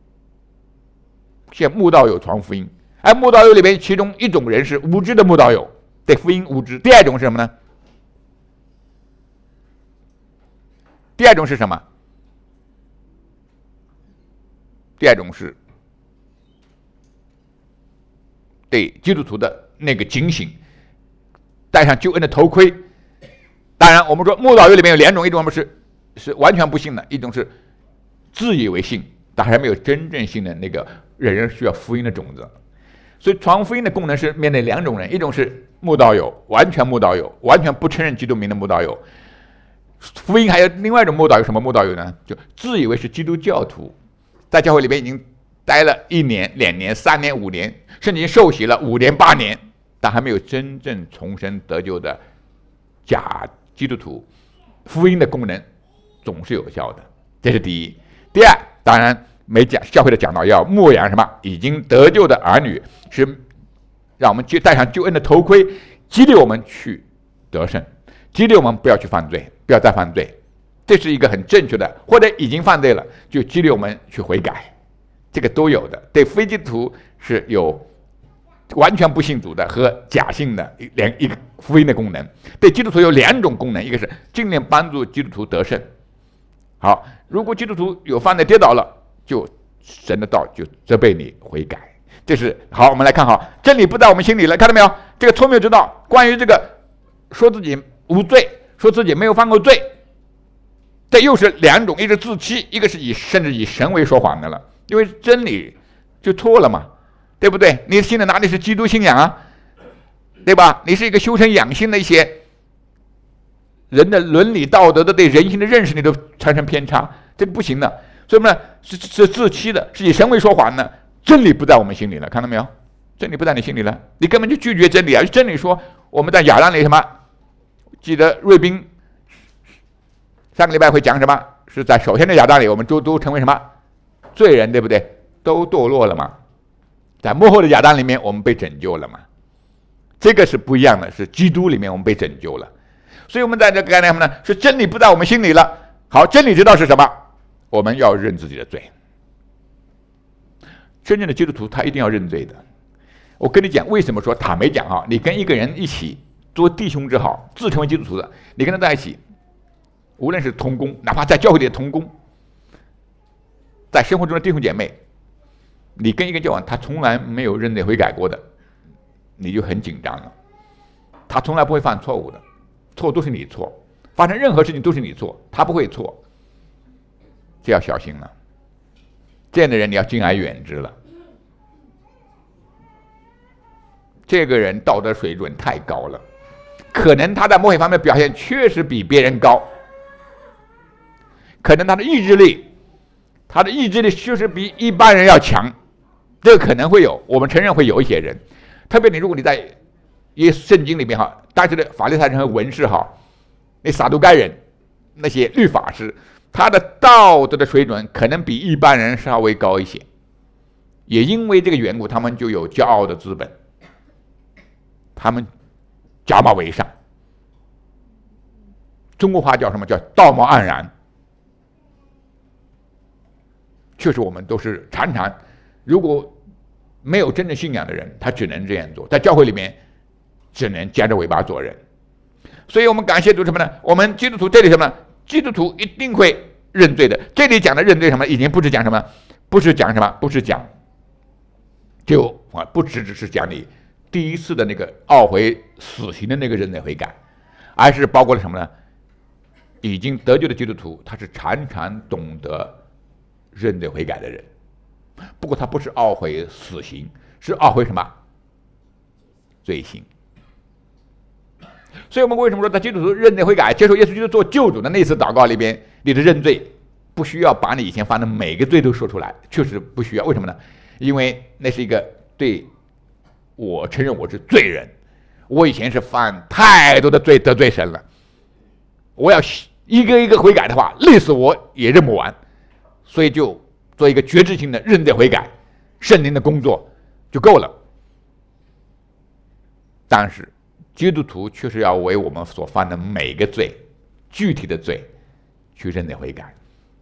像慕道友传福音，而慕道友里面其中一种人是无知的慕道友，对福音无知。第二种是什么呢？第二种是什么？第二种是对基督徒的那个警醒，戴上救恩的头盔。当然，我们说慕道友里面有2种，一种是完全不信的，一种是自以为信，但还没有真正信的那个人人需要福音的种子。所以传福音的功能是面对两种人，一种是慕道友，完全慕道友，完全不承认基督名的慕道友。福音还有另外一种慕道友，什么慕道友呢？就自以为是基督教徒，在教会里面已经待了1年、2年、3年、5年，甚至已经受洗了5年、8年，但还没有真正重生得救的假基督徒。福音的功能总是有效的，这是第一。第二，当然教会的讲道要牧养什么已经得救的儿女，是让我们戴上救恩的头盔，激励我们去得胜，激励我们不要去犯罪，不要再犯罪。这是一个很正确的，或者已经犯罪了，就激励我们去悔改，这个都有的。对非基督徒是有完全不信主的和假信的一个福音的功能。对基督徒有2种功能，一个是尽量帮助基督徒得胜。好，如果基督徒有犯罪跌倒了，就神的道就责备你悔改。这是好，我们来看好真理不在我们心里了，看到没有？这个聪明之道，关于这个说自己无罪，说自己没有犯过罪，这又是2种，一个是自欺，一个是甚至以神为说谎的了。因为真理就错了嘛，对不对？你信的哪里是基督信仰啊？对吧？你是一个修身养性的一些人的伦理道德的对人性的认识，你都产生偏差，这不行的。所以呢，是自欺的，是以神为说谎的。真理不在我们心里了，看到没有？真理不在你心里了，你根本就拒绝真理啊！真理说我们在亚当里什么？记得瑞斌上个礼拜会讲什么？是在首先的亚当里，我们都成为什么罪人，对不对？都堕落了嘛。在幕后的亚当里面，我们被拯救了嘛。这个是不一样的，是基督里面我们被拯救了。所以我们在这个概念上呢，是真理不在我们心里了。好，真理知道是什么？我们要认自己的罪。真正的基督徒他一定要认罪的。我跟你讲，为什么说他没讲哈？你跟一个人一起做弟兄之好，自成为基督徒的，你跟他在一起，无论是同工，哪怕在教会里的同工，在生活中的弟兄姐妹，你跟一个人交往，他从来没有认罪悔改过的，你就很紧张了。他从来不会犯错误的，错都是你错，发生任何事情都是你错，他不会错。这要小心了，这样的人你要敬而远之了。这个人道德水准太高了，可能他在某些方面表现确实比别人高，可能他的意志力确实比一般人要强，这个可能会有，我们承认会有一些人，特别如果你在圣经里面哈，当时的法利赛人和文士哈，那撒都该人那些律法师，他的道德的水准可能比一般人稍微高一些，也因为这个缘故，他们就有骄傲的资本，他们假冒伪善，中国话叫什么？叫道貌岸然。确实，我们都是常常，如果没有真正信仰的人，他只能这样做，在教会里面只能夹着尾巴做人。所以我们感谢主什么呢？我们基督徒这里什么呢？基督徒一定会认罪的。这里讲的认罪什么？已经不是讲什么，不是讲什么，不是讲不只是讲你第一次的那个懊悔死刑的那个认罪悔改，而是包括了什么呢？已经得救的基督徒，他是常常懂得认罪悔改的人。不过他不是懊悔死刑，是懊悔什么？罪行。所以我们为什么说在基督徒认罪悔改，接受耶稣基督做救主的那次祷告里边，你的认罪不需要把你以前犯的每个罪都说出来，确实不需要。为什么呢？因为那是一个对我承认我是罪人，我以前是犯太多的罪得罪神了，我要一个一个悔改的话，累死我也认不完，所以就做一个觉知性的认罪悔改，圣灵的工作就够了。但是基督徒确实要为我们所犯的每个罪，具体的罪去认罪悔改，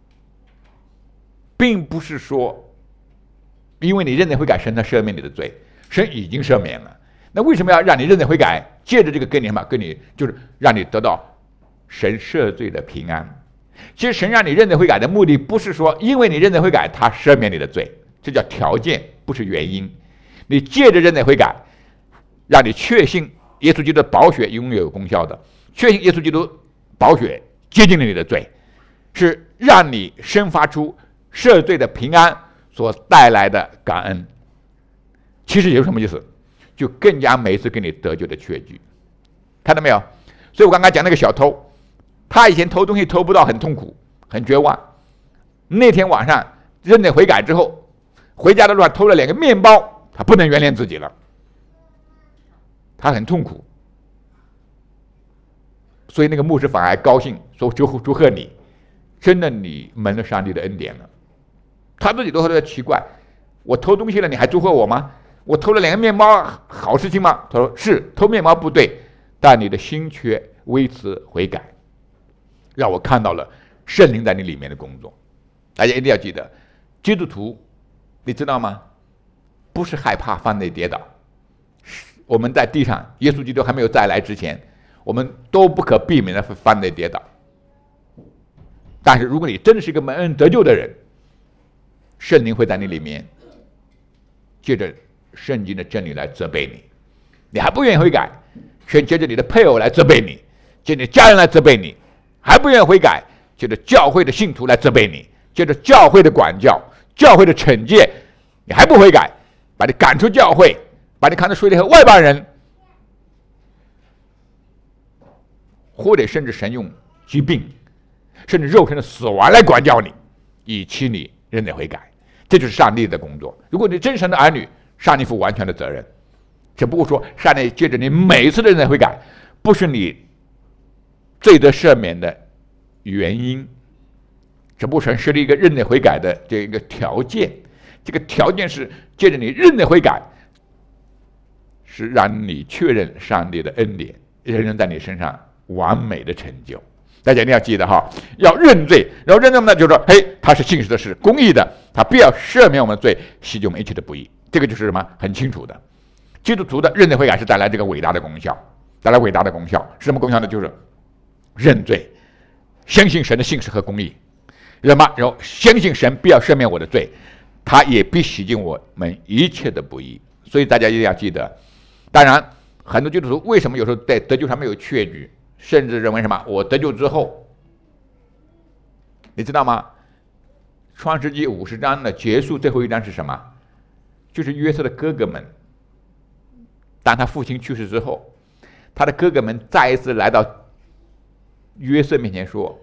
并不是说因为你认罪悔改，神才赦免你的罪，神已经赦免了。那为什么要让你认罪悔改？借着这个跟你什么？跟你就是让你得到神赦罪的平安。其实神让你认罪悔改的目的，不是说因为你认罪悔改，他赦免你的罪，这叫条件，不是原因。你借着认罪悔改，让你确信耶稣基督的宝血永远有功效的，确信耶稣基督宝血接近了你的罪，是让你生发出赦罪的平安所带来的感恩，其实有什么意思？就更加每次给你得救的确据，看到没有？所以我刚刚讲那个小偷，他以前偷东西偷不到，很痛苦，很绝望。那天晚上认罪悔改之后，回家的路上偷了2个面包，他不能原谅自己了，他很痛苦。所以那个牧师反而高兴，说祝贺你，真的你蒙了上帝的恩典了。他自己都在奇怪，我偷东西了，你还祝贺我吗？我偷了2个面包，好事情吗？他说是，偷面包不对，但你的心却为此悔改，让我看到了圣灵在你里面的工作。大家一定要记得，基督徒，你知道吗？不是害怕犯罪跌倒。我们在地上，耶稣基督还没有再来之前，我们都不可避免的犯罪跌倒。但是如果你真的是一个蒙恩得救的人，圣灵会在你里面借着圣经的真理来责备你，你还不愿意悔改，却借着你的配偶来责备你，借着你家人来责备你，还不愿意悔改，借着教会的信徒来责备你，借着教会的管教、教会的惩戒，你还不悔改，把你赶出教会，把你看成税吏和外邦人，或者甚至神用疾病，甚至肉身的死亡来管教你，以期你认罪悔改。这就是上帝的工作。如果你真神的儿女，上帝负完全的责任。只不过说，上帝借着你每一次的认罪悔改，不是你罪得赦免的原因，只不过神设立一个认罪悔改的这一个条件。这个条件是借着你认罪悔改，是让你确认上帝的恩典，仍然在你身上完美的成就。大家一定要记得哈，要认罪，然后认罪呢，就是说，嘿，他是信实的，是公义的，他必要赦免我们的罪，洗净我们一切的不义。这个就是什么？很清楚的。基督徒的认罪悔改是带来这个伟大的功效，带来伟大的功效是什么功效呢？就是认罪，相信神的信实和公义，什么？然后相信神必要赦免我的罪，他也必洗净我们一切的不义。所以大家一定要记得。当然，很多基督徒为什么有时候在得救上面有确据？甚至认为什么？我得救之后，你知道吗？创世纪50章的结束最后一章是什么？就是约瑟的哥哥们，当他父亲去世之后，他的哥哥们再一次来到约瑟面前说：“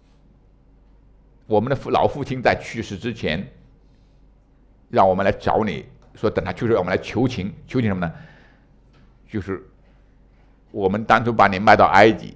我们的老父亲在去世之前，让我们来找你，说等他去世，让我们来求情，求情什么呢？就是我们当初把你卖到埃及，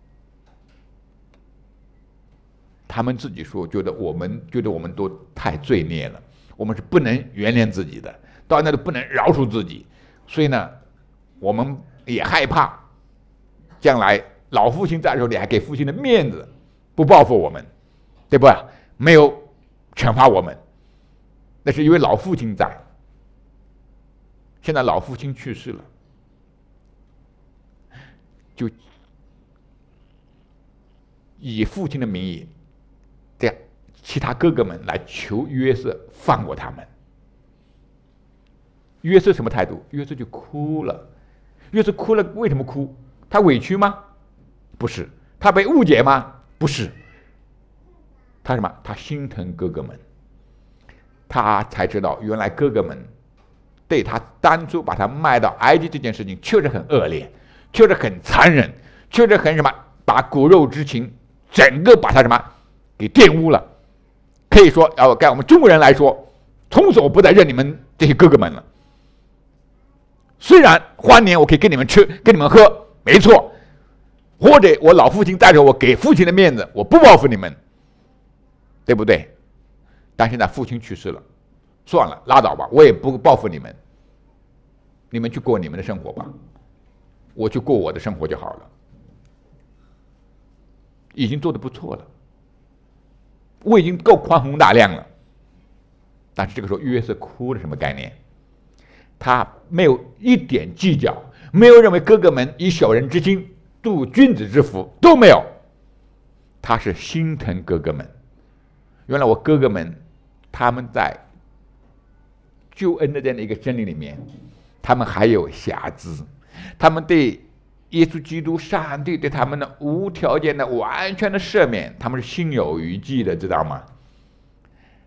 他们自己说觉得我们都太罪孽了，我们是不能原谅自己的，到那都不能饶恕自己，所以呢，我们也害怕将来老父亲在的时候，你还给父亲的面子，不报复我们，对不对？没有惩罚我们，那是因为老父亲在。现在老父亲去世了，就以父亲的名义，对其他哥哥们来求约瑟放过他们。约瑟什么态度？约瑟就哭了。约瑟哭了，为什么哭？他委屈吗？不是。他被误解吗？不是。他什么？他心疼哥哥们。他才知道，原来哥哥们对他当初把他卖到埃及这件事情确实很恶劣，确实很残忍，确实很什么，把骨肉之情整个把他什么给玷污了。可以说，该我们中国人来说，从此我不再认你们这些哥哥们了。虽然荒年我可以跟你们吃，跟你们喝，没错，或者我老父亲带着我给父亲的面子，我不报复你们，对不对？但现在父亲去世了，算了，拉倒吧，我也不报复你们，你们去过你们的生活吧，我去过我的生活就好了，已经做得不错了，我已经够宽宏大量了。但是这个时候约瑟哭了，什么概念？他没有一点计较，没有认为哥哥们以小人之心度君子之腹，都没有。他是心疼哥哥们。原来我哥哥们，他们在救恩的这样的一个真理里面，他们还有瑕疵，他们对耶稣基督上帝对他们的无条件的完全的赦免，他们是心有余悸的，知道吗？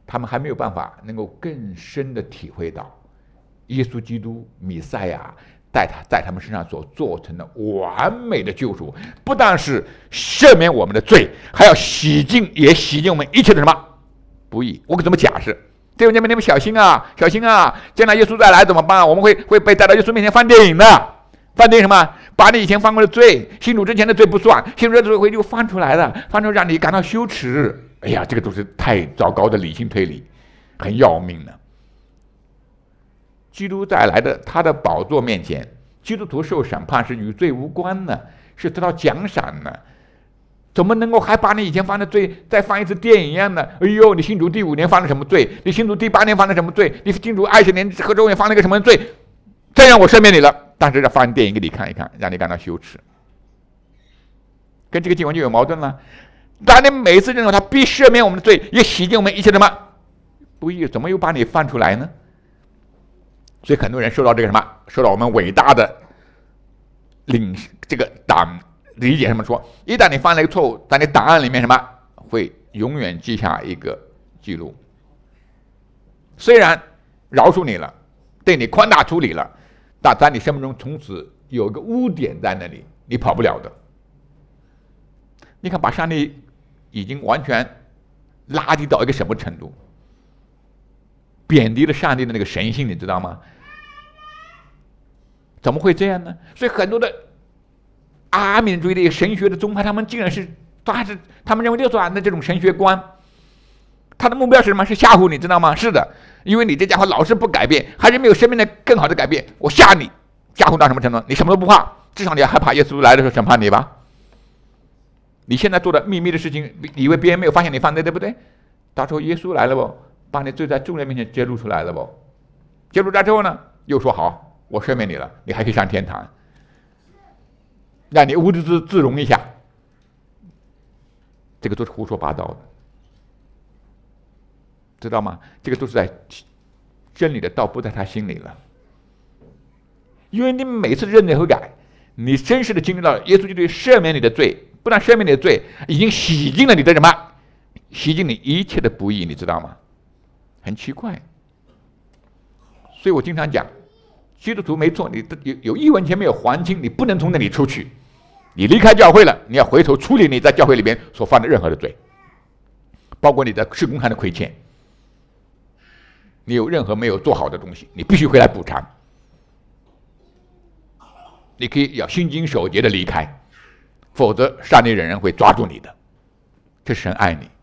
他们还没有办法能够更深的体会到耶稣基督弥赛亚在他们身上所做成的完美的救赎，不但是赦免我们的罪，还要洗净我们一切的什么不义。我可怎么假设？弟兄姐妹，你们小心啊，小心啊！将来耶稣再来怎么办？我们会被带到耶稣面前翻电影的。翻电影什么？把你以前犯过的罪，信主之前的罪不算，信主的罪会就翻出来的，翻出来让你感到羞耻。哎呀，这个都是太糟糕的理性推理，很要命的。基督再来的，他的宝座面前，基督徒受审判是与罪无关的，是得到奖赏的。怎么能够还把你以前犯的罪再放一次电影一样呢？哎呦，你信主第5年犯了什么罪？你信主第8年犯了什么罪？你信主20年和中也犯了个什么罪？这样我赦免你了，但是要放电影给你看一看，让你感到羞耻，跟这个经文就有矛盾了。当你每次认为他必赦免我们的罪，也洗净我们一切什么不义，怎么又把你放出来呢？所以很多人受到这个什么，受到我们伟大的这个理解什么说，一旦你犯了一个错误，在你档案里面什么会永远记下一个记录。虽然饶恕你了，对你宽大处理了，但在你生命中从此有一个污点在那里，你跑不了的。你看，把上帝已经完全拉低到一个什么程度？贬低了上帝的那个神性，你知道吗？怎么会这样呢？所以很多的阿明主义的神学的宗派，他们竟然他们认为六祖安的这种神学观，他的目标是什么？是吓唬你，知道吗？是的，因为你这家伙老是不改变，还是没有生命的更好的改变，我吓你，吓唬到什么程度？你什么都不怕，至少你要害怕耶稣来的时候审判你吧。你现在做的秘密的事情，以为别人没有发现你犯罪，对不对？到时候耶稣来了不，把你罪在众人面前揭露出来了不？揭露出来之后呢，又说好，我赦免你了，你还可以上天堂，让你无地自容一下。这个都是胡说八道的，知道吗？这个都是在真理的道不在他心里了。因为你每次认罪悔改，你真实的经历到耶稣基督赦免你的罪，不但赦免你的罪，已经洗净了你的什么？洗净你一切的不义，你知道吗？很奇怪。所以我经常讲，基督徒没错，你有1文钱没有还清，你不能从那里出去。你离开教会了，你要回头处理你在教会里面所犯的任何的罪，包括你的事工上的亏欠。你有任何没有做好的东西，你必须回来补偿。你可以要心经守节的离开，否则上帝仍然会抓住你的。这神爱你，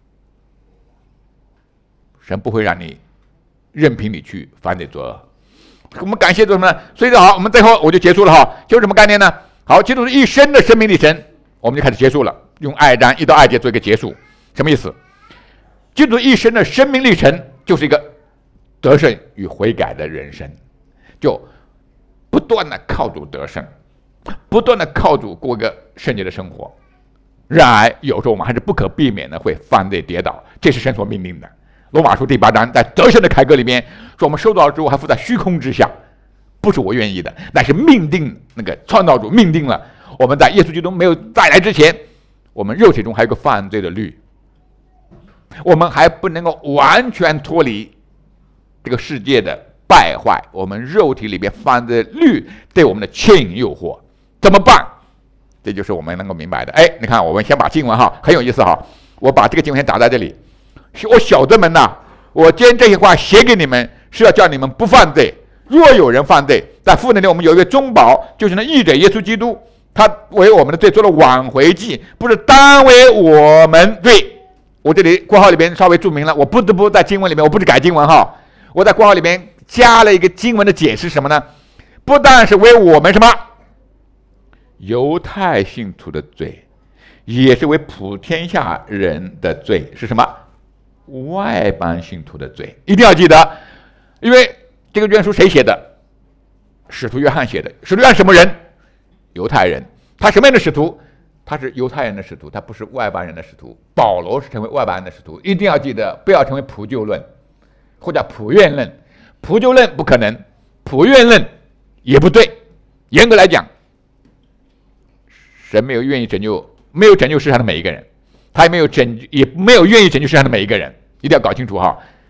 神不会让你任凭你去犯罪作恶。我们感谢做什么呢？所以好，我们最后我就结束了哈，就是什么概念呢？好，基督是一生的生命历程，我们就开始结束了，用2章1到2节做一个结束。什么意思？基督一生的生命历程就是一个得胜与悔改的人生，就不断的靠主得胜，不断的靠主过一个圣洁的生活。然而有时候我们还是不可避免的会犯罪跌倒，这是神所命令的。罗马书第8章在得胜的凯歌里面说，我们受到了之后还伏在虚空之下，不是我愿意的，但是命定，那个创造主命定了，我们在耶稣基督没有再来之前，我们肉体中还有个犯罪的律，我们还不能够完全脱离这个世界的败坏，我们肉体里面犯罪的律对我们的牵引诱惑，怎么办？这就是我们能够明白的。哎，你看，我们先把经文哈，很有意思哈，我把这个经文先打在这里。我小子们呐，我今天这些话写给你们，是要叫你们不犯罪。若有人犯罪，在父那里我们有一个中保，就是那义者耶稣基督，他为我们的罪做了挽回祭，不是单为我们罪。我这里括号里边稍微注明了，我不得不在经文里面，我不是改经文哈，我在括号里面加了一个经文的解释，什么呢？不但是为我们什么犹太信徒的罪，也是为普天下人的罪，是什么？外邦信徒的罪。一定要记得，因为这个卷书谁写的？使徒约翰写的。使徒约翰什么人？犹太人。他什么样的使徒？他是犹太人的使徒，他不是外邦人的使徒。保罗是成为外邦人的使徒。一定要记得，不要成为普救论或者普愿论。普救论不可能，普愿论也不对。严格来讲，神没有愿意拯救，没有拯救世上的每一个人，他也没有愿意拯救世上的每一个人，一定要搞清楚哈。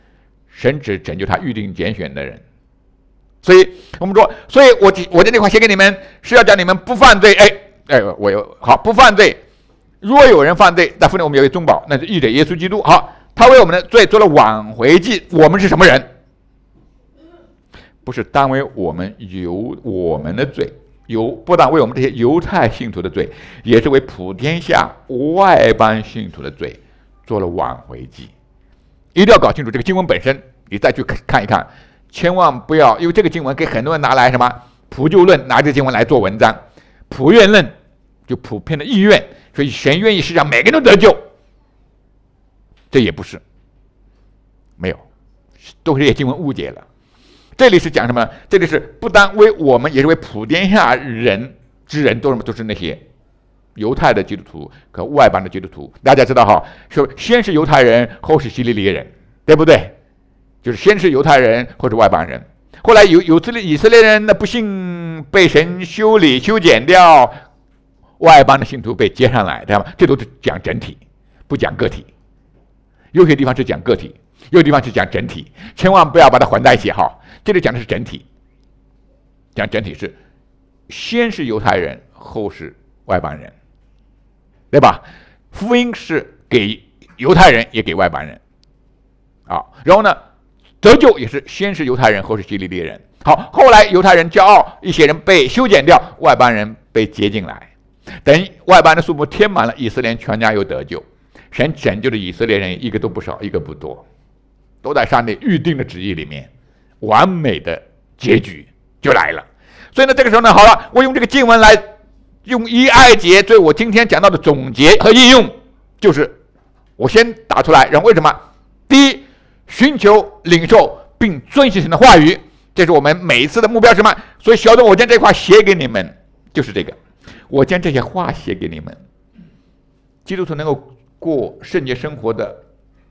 神只拯救他预定拣选的人。所以我们说，所以我这句话写给你们是要叫你们不犯罪。好，不犯罪。若有人犯罪，那父神我们有一个中保，那是义者耶稣基督。好，他为我们的罪做了挽回祭。我们是什么人？不是单为我们的罪，不但为我们这些犹太信徒的罪，也是为普天下外邦信徒的罪做了挽回祭。一定要搞清楚这个经文本身，你再去看一看，千万不要因为这个经文给很多人拿来什么普救论，拿这个经文来做文章，普愿论就普遍的意愿，所以神愿意世上每个人都得救，这也不是，没有，都是这些经文误解了。这里是讲什么呢？这里是不单为我们，也是为普天下人之人，都是那些犹太的基督徒和外邦的基督徒。大家知道哈，说先是犹太人，后是希利尼人，对不对？就是先是犹太人，或者外邦人。后来以色列人的不幸被神修剪掉，外邦的信徒被接上来，知道吗？这都是讲整体，不讲个体。有些地方是讲个体，有些地方是讲整体，千万不要把它混在一起哈。这里讲的是整体，讲整体是先是犹太人，后是外邦人，对吧？福音是给犹太人也给外邦人啊。然后呢，得救也是先是犹太人，后是希利尼人。好，后来犹太人骄傲，一些人被修剪掉，外邦人被接进来。等外邦的数目填满了，以色列人全家又得救。神拯救的以色列人一个都不少，一个不多，都在上帝预定的旨意里面，完美的结局就来了。所以呢，这个时候呢，好了，我用这个经文来用1、2节对我今天讲到的总结和应用，就是我先打出来，然后为什么？第一，寻求领受并遵行神的话语，这是我们每一次的目标是什么？所以小众我将这话写给你们，就是这个，我将这些话写给你们。基督徒能够过圣洁生活的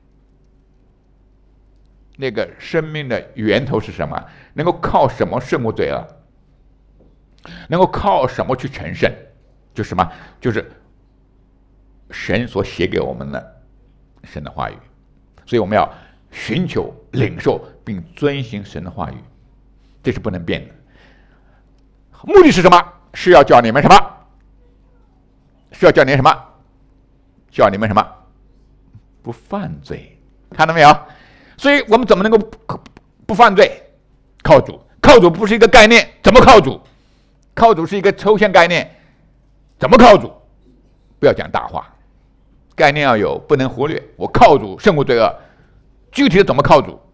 那个生命的源头是什么？能够靠什么胜过罪恶？能够靠什么去成圣？就是什么？就是神所写给我们的神的话语。所以我们要寻求、领受并遵行神的话语，这是不能变的。目的是什么？是要叫你们什么？是要叫你们什么？叫你们什么？不犯罪。看到没有？所以我们怎么能够不犯罪？靠主。靠主不是一个概念，怎么靠主？靠主是一个抽象概念，怎么靠主？不要讲大话，概念要有，不能忽略。我靠主胜过罪恶，具体的怎么靠主？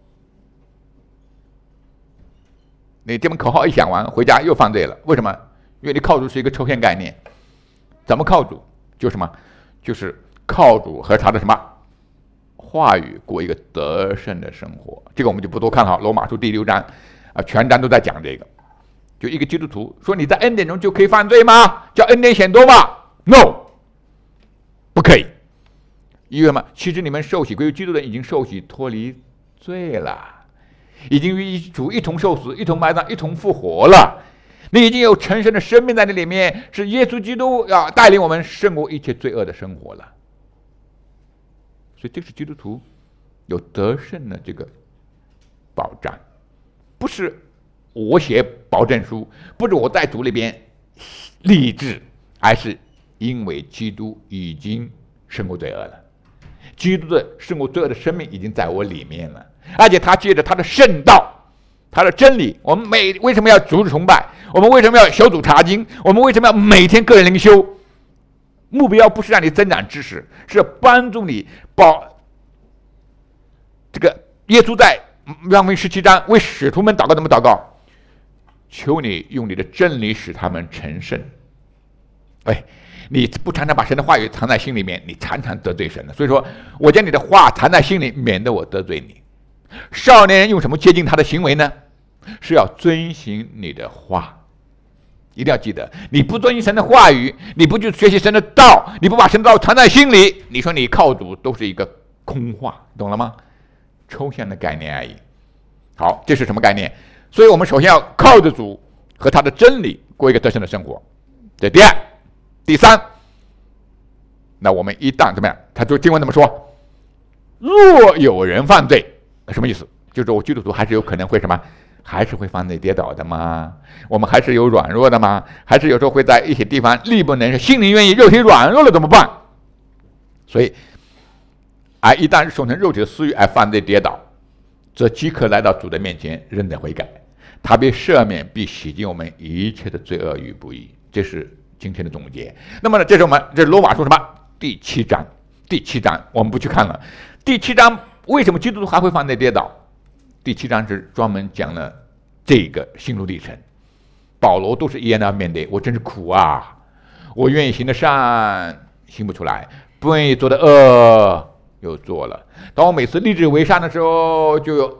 你这门口号一想完，回家又犯罪了，为什么？因为你靠主是一个抽象概念，怎么靠主？就是什么？就是靠主和他的什么话语过一个得胜的生活。这个我们就不多看了，罗马书第6章啊，全章都在讲这个。就一个基督徒说你在恩典中就可以犯罪吗？叫恩典显多吗？ No， 不可以。因为什么？其实你们受洗归于基督的人已经受洗脱离罪了，已经与主一同受死，一同埋葬，一同复活了。你已经有成神的生命在那里面，是耶稣基督要带领我们胜过一切罪恶的生活了。所以这是基督徒有得胜的这个保障，不是我写保证书，不是我在主里边立志，而是因为基督已经胜过罪恶了，基督的胜过罪恶的生命已经在我里面了，而且他借着他的圣道，他的真理，我们为什么要主日崇拜？我们为什么要小组查经？我们为什么要每天个人灵修？目标不是让你增长知识，是帮助你这个耶稣在约翰福音17章为使徒们祷告，怎么祷告？求你用你的真理使他们成圣。你不常常把神的话语藏在心里面，你常常得罪神的。所以说我将你的话藏在心里，免得我得罪你。少年人用什么接近他的行为呢？是要遵行你的话。一定要记得，你不遵行神的话语，你不去学习神的道，你不把神的道藏在心里，你说你靠主都是一个空话，懂了吗？抽象的概念而已。好，这是什么概念？所以我们首先要靠着主和他的真理过一个得胜的生活，这第二。第三，那我们一旦怎么样？他就经文怎么说？若有人犯罪，什么意思？ 就是我基督徒还是有可能会什么，还是会犯罪跌倒的吗？我们还是有软弱的吗？还是有时候会在一些地方力不能，心灵愿意，肉体软弱了怎么办？所以，一旦顺从肉体的私欲而犯罪跌倒，则即刻来到主的面前认得悔改，他必赦免，必洗净我们一切的罪恶与不义。这是今天的总结。那么呢，这是我们这罗马书什么第7章？第7章我们不去看了。第7章为什么基督徒还会犯罪跌倒？第7章是专门讲了这个心路历程。保罗都是一样的面对，我真是苦啊！我愿意行的善行不出来，不愿意做的恶又做了。当我每次立志为善的时候，就有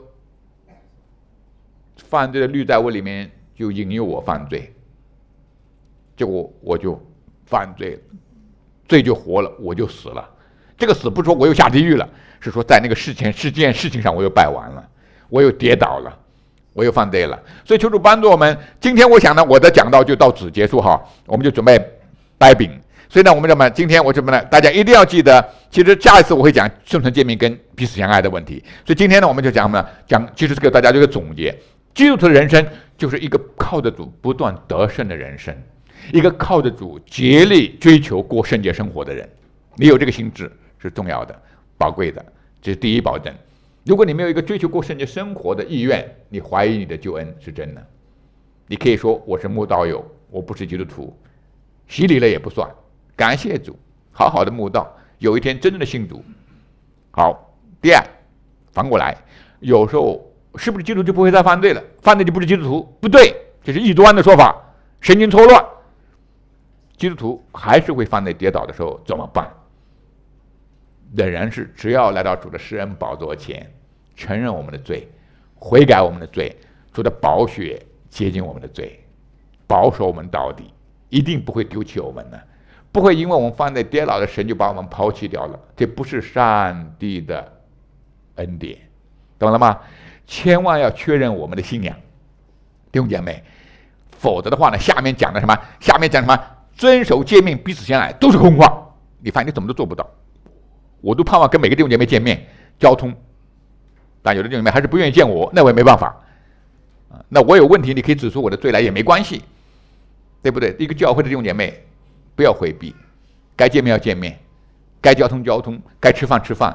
犯罪的律在我里面，就引诱我犯罪，结果我就犯罪了，罪就活了，我就死了。这个死不是说我又下地狱了，是说在那个事件事情上我又败完了，我又跌倒了，我又犯罪了。所以求主帮助我们。今天我想呢，我的讲道就到此结束哈，我们就准备掰饼。所以呢，我们今天我什么呢？大家一定要记得，其实下一次我会讲顺承诫命跟彼此相爱的问题。所以今天呢，我们就讲什么呢？其实给大家这个总结，基督徒的人生就是一个靠着主不断得胜的人生，一个靠着主竭力追求过圣洁生活的人。你有这个心智是重要的、宝贵的，这是第一保证。如果你没有一个追求过圣洁生活的意愿，你怀疑你的救恩是真的。你可以说我是慕道友，我不是基督徒，洗礼了也不算。感谢主，好好的慕道，有一天真正的信主。好，第二，反过来，有时候是不是基督徒就不会再犯罪了？犯罪就不是基督徒？不对，这是异端的说法，神经错乱。基督徒还是会犯罪跌倒的时候怎么办？仍然是只要来到主的施恩宝座前，承认我们的罪，悔改我们的罪，主的宝血洁净我们的罪，保守我们到底，一定不会丢弃我们的，不会因为我们犯罪跌倒的神就把我们抛弃掉了。这不是上帝的恩典，懂了吗？千万要确认我们的信仰，弟兄姐妹，否则的话呢，下面讲的什么？下面讲什么？遵守诫命，彼此相爱，都是空话。你发现你怎么都做不到。我都盼望跟每个弟兄姐妹见面交通，但有的弟兄姐妹还是不愿意见我，那我也没办法。那我有问题，你可以指出我的罪来也没关系，对不对？一个教会的弟兄姐妹不要回避，该见面要见面，该交通交通，该吃饭吃饭，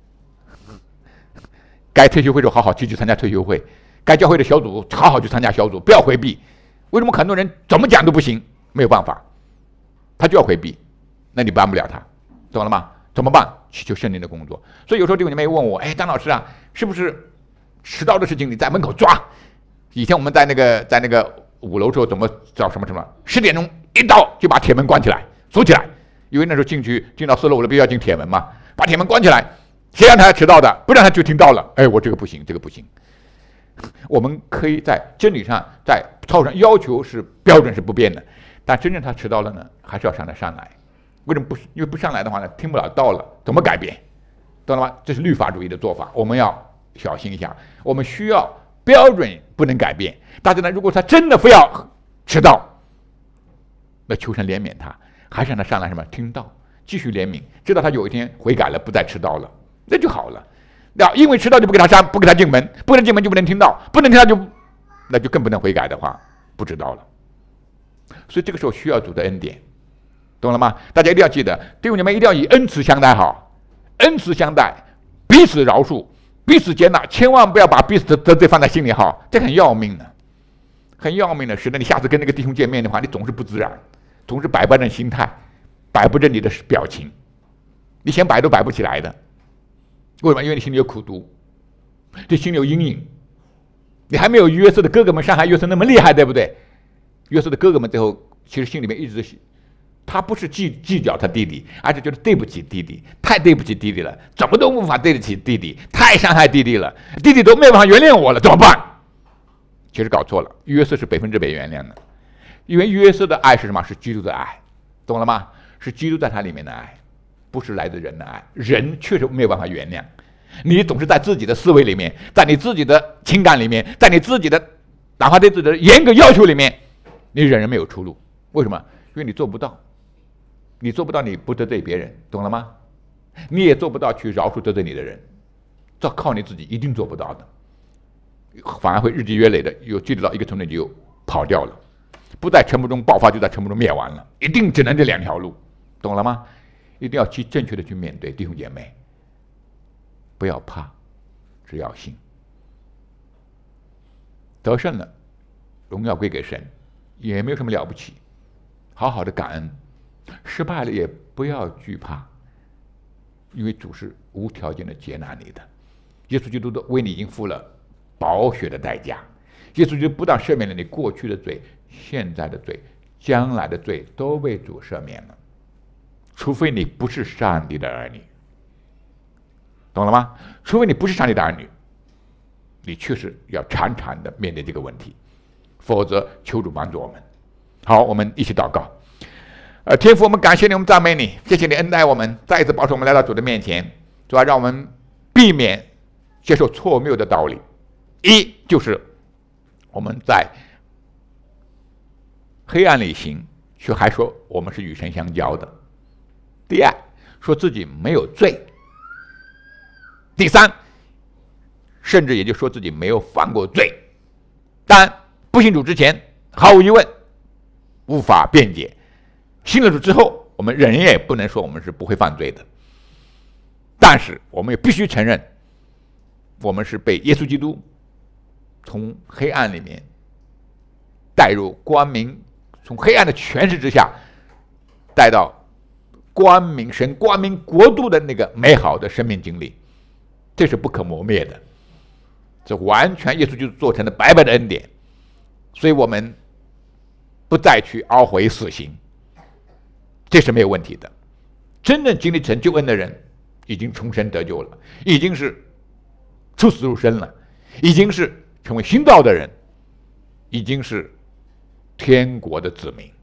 该退休会就好好去参加退休会，该教会的小组好好去参加小组，不要回避。为什么很多人怎么讲都不行？没有办法，他就要回避，那你帮不了他，懂了吗？怎么办？祈求圣灵的工作。所以有时候弟兄姐妹问我，张老师啊，是不是迟到的事情你在门口抓？以前我们在那个5楼时候怎么找什么10点钟一到就把铁门关起来锁起来，因为那时候进到4楼了必须要进铁门嘛，把铁门关起来，谁让他迟到的，不让他就听到了。我这个不行，这个不行。我们可以在真理上在操上要求是标准是不变的，但真正他迟到了呢，还是要上来。为什么不？因为不上来的话呢，听不了道了，怎么改变？懂了吗？这是律法主义的做法，我们要小心一下。我们需要标准不能改变，但是呢，如果他真的非要迟到，那求神怜悯他，还是让他上来听道，继续怜悯，直到他有一天悔改了，不再迟到了，那就好了。因为迟到就不给他进门，不能进门就不能听到，不能听到那就更不能悔改的话，不知道了。所以这个时候需要主的恩典。懂了吗？大家一定要记得，弟兄姐妹一定要以恩慈相待好，恩慈相待，彼此饶恕，彼此接纳，千万不要把彼此的得罪放在心里好，这很要命的，很要命的，使得你下次跟那个弟兄见面的话，你总是不自然，总是摆不正心态，摆不正你的表情，你想摆都摆不起来的。为什么？因为你心里有苦毒，对心里有阴影，你还没有约瑟的哥哥们伤害约瑟那么厉害，对不对？约瑟的哥哥们最后其实心里面一直他不是计较他弟弟，而是觉得对不起弟弟，太对不起弟弟了，怎么都无法对得起弟弟，太伤害弟弟了，弟弟都没办法原谅我了，怎么办？其实搞错了，约瑟是100%原谅的，因为约瑟的爱是什么？是基督的爱，懂了吗？是基督在他里面的爱，不是来自人的爱。人确实没有办法原谅，你总是在自己的思维里面，在你自己的情感里面，在你自己的哪怕对自己的严格要求里面，你仍然没有出路。为什么？因为你做不到。你做不到，你不得罪别人，懂了吗？你也做不到去饶恕得罪你的人，这靠你自己一定做不到的。 反而会日积月累的又积累到一个程度就跑掉了，不在沉没中爆发，就在沉没中灭亡了。一定只能这两条路，懂了吗？一定要正确的去面对，弟兄姐妹，不要怕，只要信。得胜了，荣耀归给神，也没有什么了不起，好好的感恩。失败了也不要惧怕，因为主是无条件的接纳你的。耶稣基督为你已经付了宝血的代价，耶稣基督不但赦免了你过去的罪、现在的罪、将来的罪，都被主赦免了。除非你不是上帝的儿女，懂了吗？除非你不是上帝的儿女，你确实要常常的面对这个问题，否则求主帮助我们。好，我们一起祷告。天父，我们感谢你，我们赞美你，谢谢你恩待我们，再一次保守我们来到主的面前。主要让我们避免接受错谬的道理。一就是我们在黑暗里行，却还说我们是与神相交的。第二，说自己没有罪。第三，甚至也就说自己没有犯过罪。但不信主之前，毫无疑问无法辩解。信了主之后，我们人也不能说我们是不会犯罪的，但是我们也必须承认，我们是被耶稣基督从黑暗里面带入光明，从黑暗的权势之下带到光明神光明国度的那个美好的生命经历，这是不可磨灭的，这完全耶稣基督做成的白白的恩典，所以我们不再去懊悔死刑，这是没有问题的。真正经历成救恩的人，已经重生得救了，已经是出死入生了，已经是成为新造的人，已经是天国的子民。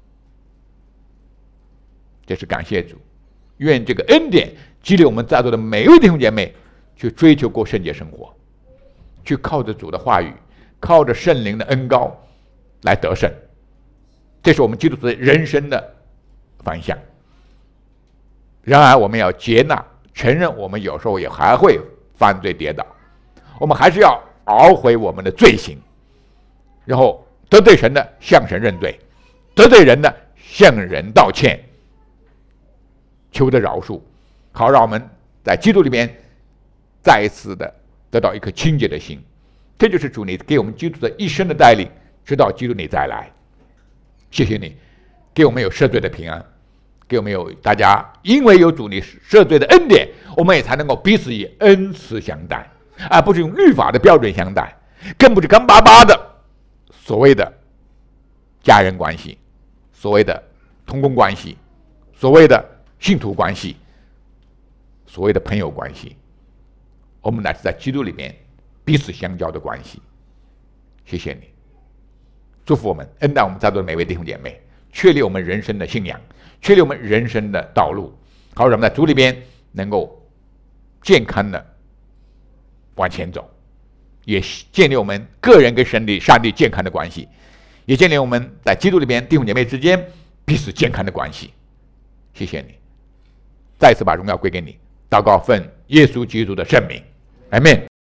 这是感谢主，愿这个恩典激励我们在座的每一位弟兄姐妹去追求过圣洁生活，去靠着主的话语，靠着圣灵的恩膏来得胜。这是我们基督徒人生的方向。然而我们要接纳承认，我们有时候也还会犯罪跌倒，我们还是要懊悔我们的罪行，然后得罪神的向神认罪，得罪人的向人道歉，求得饶恕，好让我们在基督里面再一次的得到一颗清洁的心。这就是主你给我们基督的一生的带领，直到基督你再来。谢谢你给我们有赦罪的平安，给我们有大家因为有主你赦罪的恩典，我们也才能够彼此以恩慈相待，而不是用律法的标准相待，更不是干巴巴的所谓的家人关系，所谓的同工关系，所谓的信徒关系，所谓的朋友关系。我们乃是在基督里面彼此相交的关系。谢谢你，祝福我们，恩待我们在座的每位弟兄姐妹，确立我们人生的信仰，确立我们人生的道路，好让我们在主里边能够健康的往前走，也建立我们个人跟上帝健康的关系，也建立我们在基督里边弟兄姐妹之间彼此健康的关系。谢谢你，再次把荣耀归给你，祷告奉耶稣基督的圣名，阿们。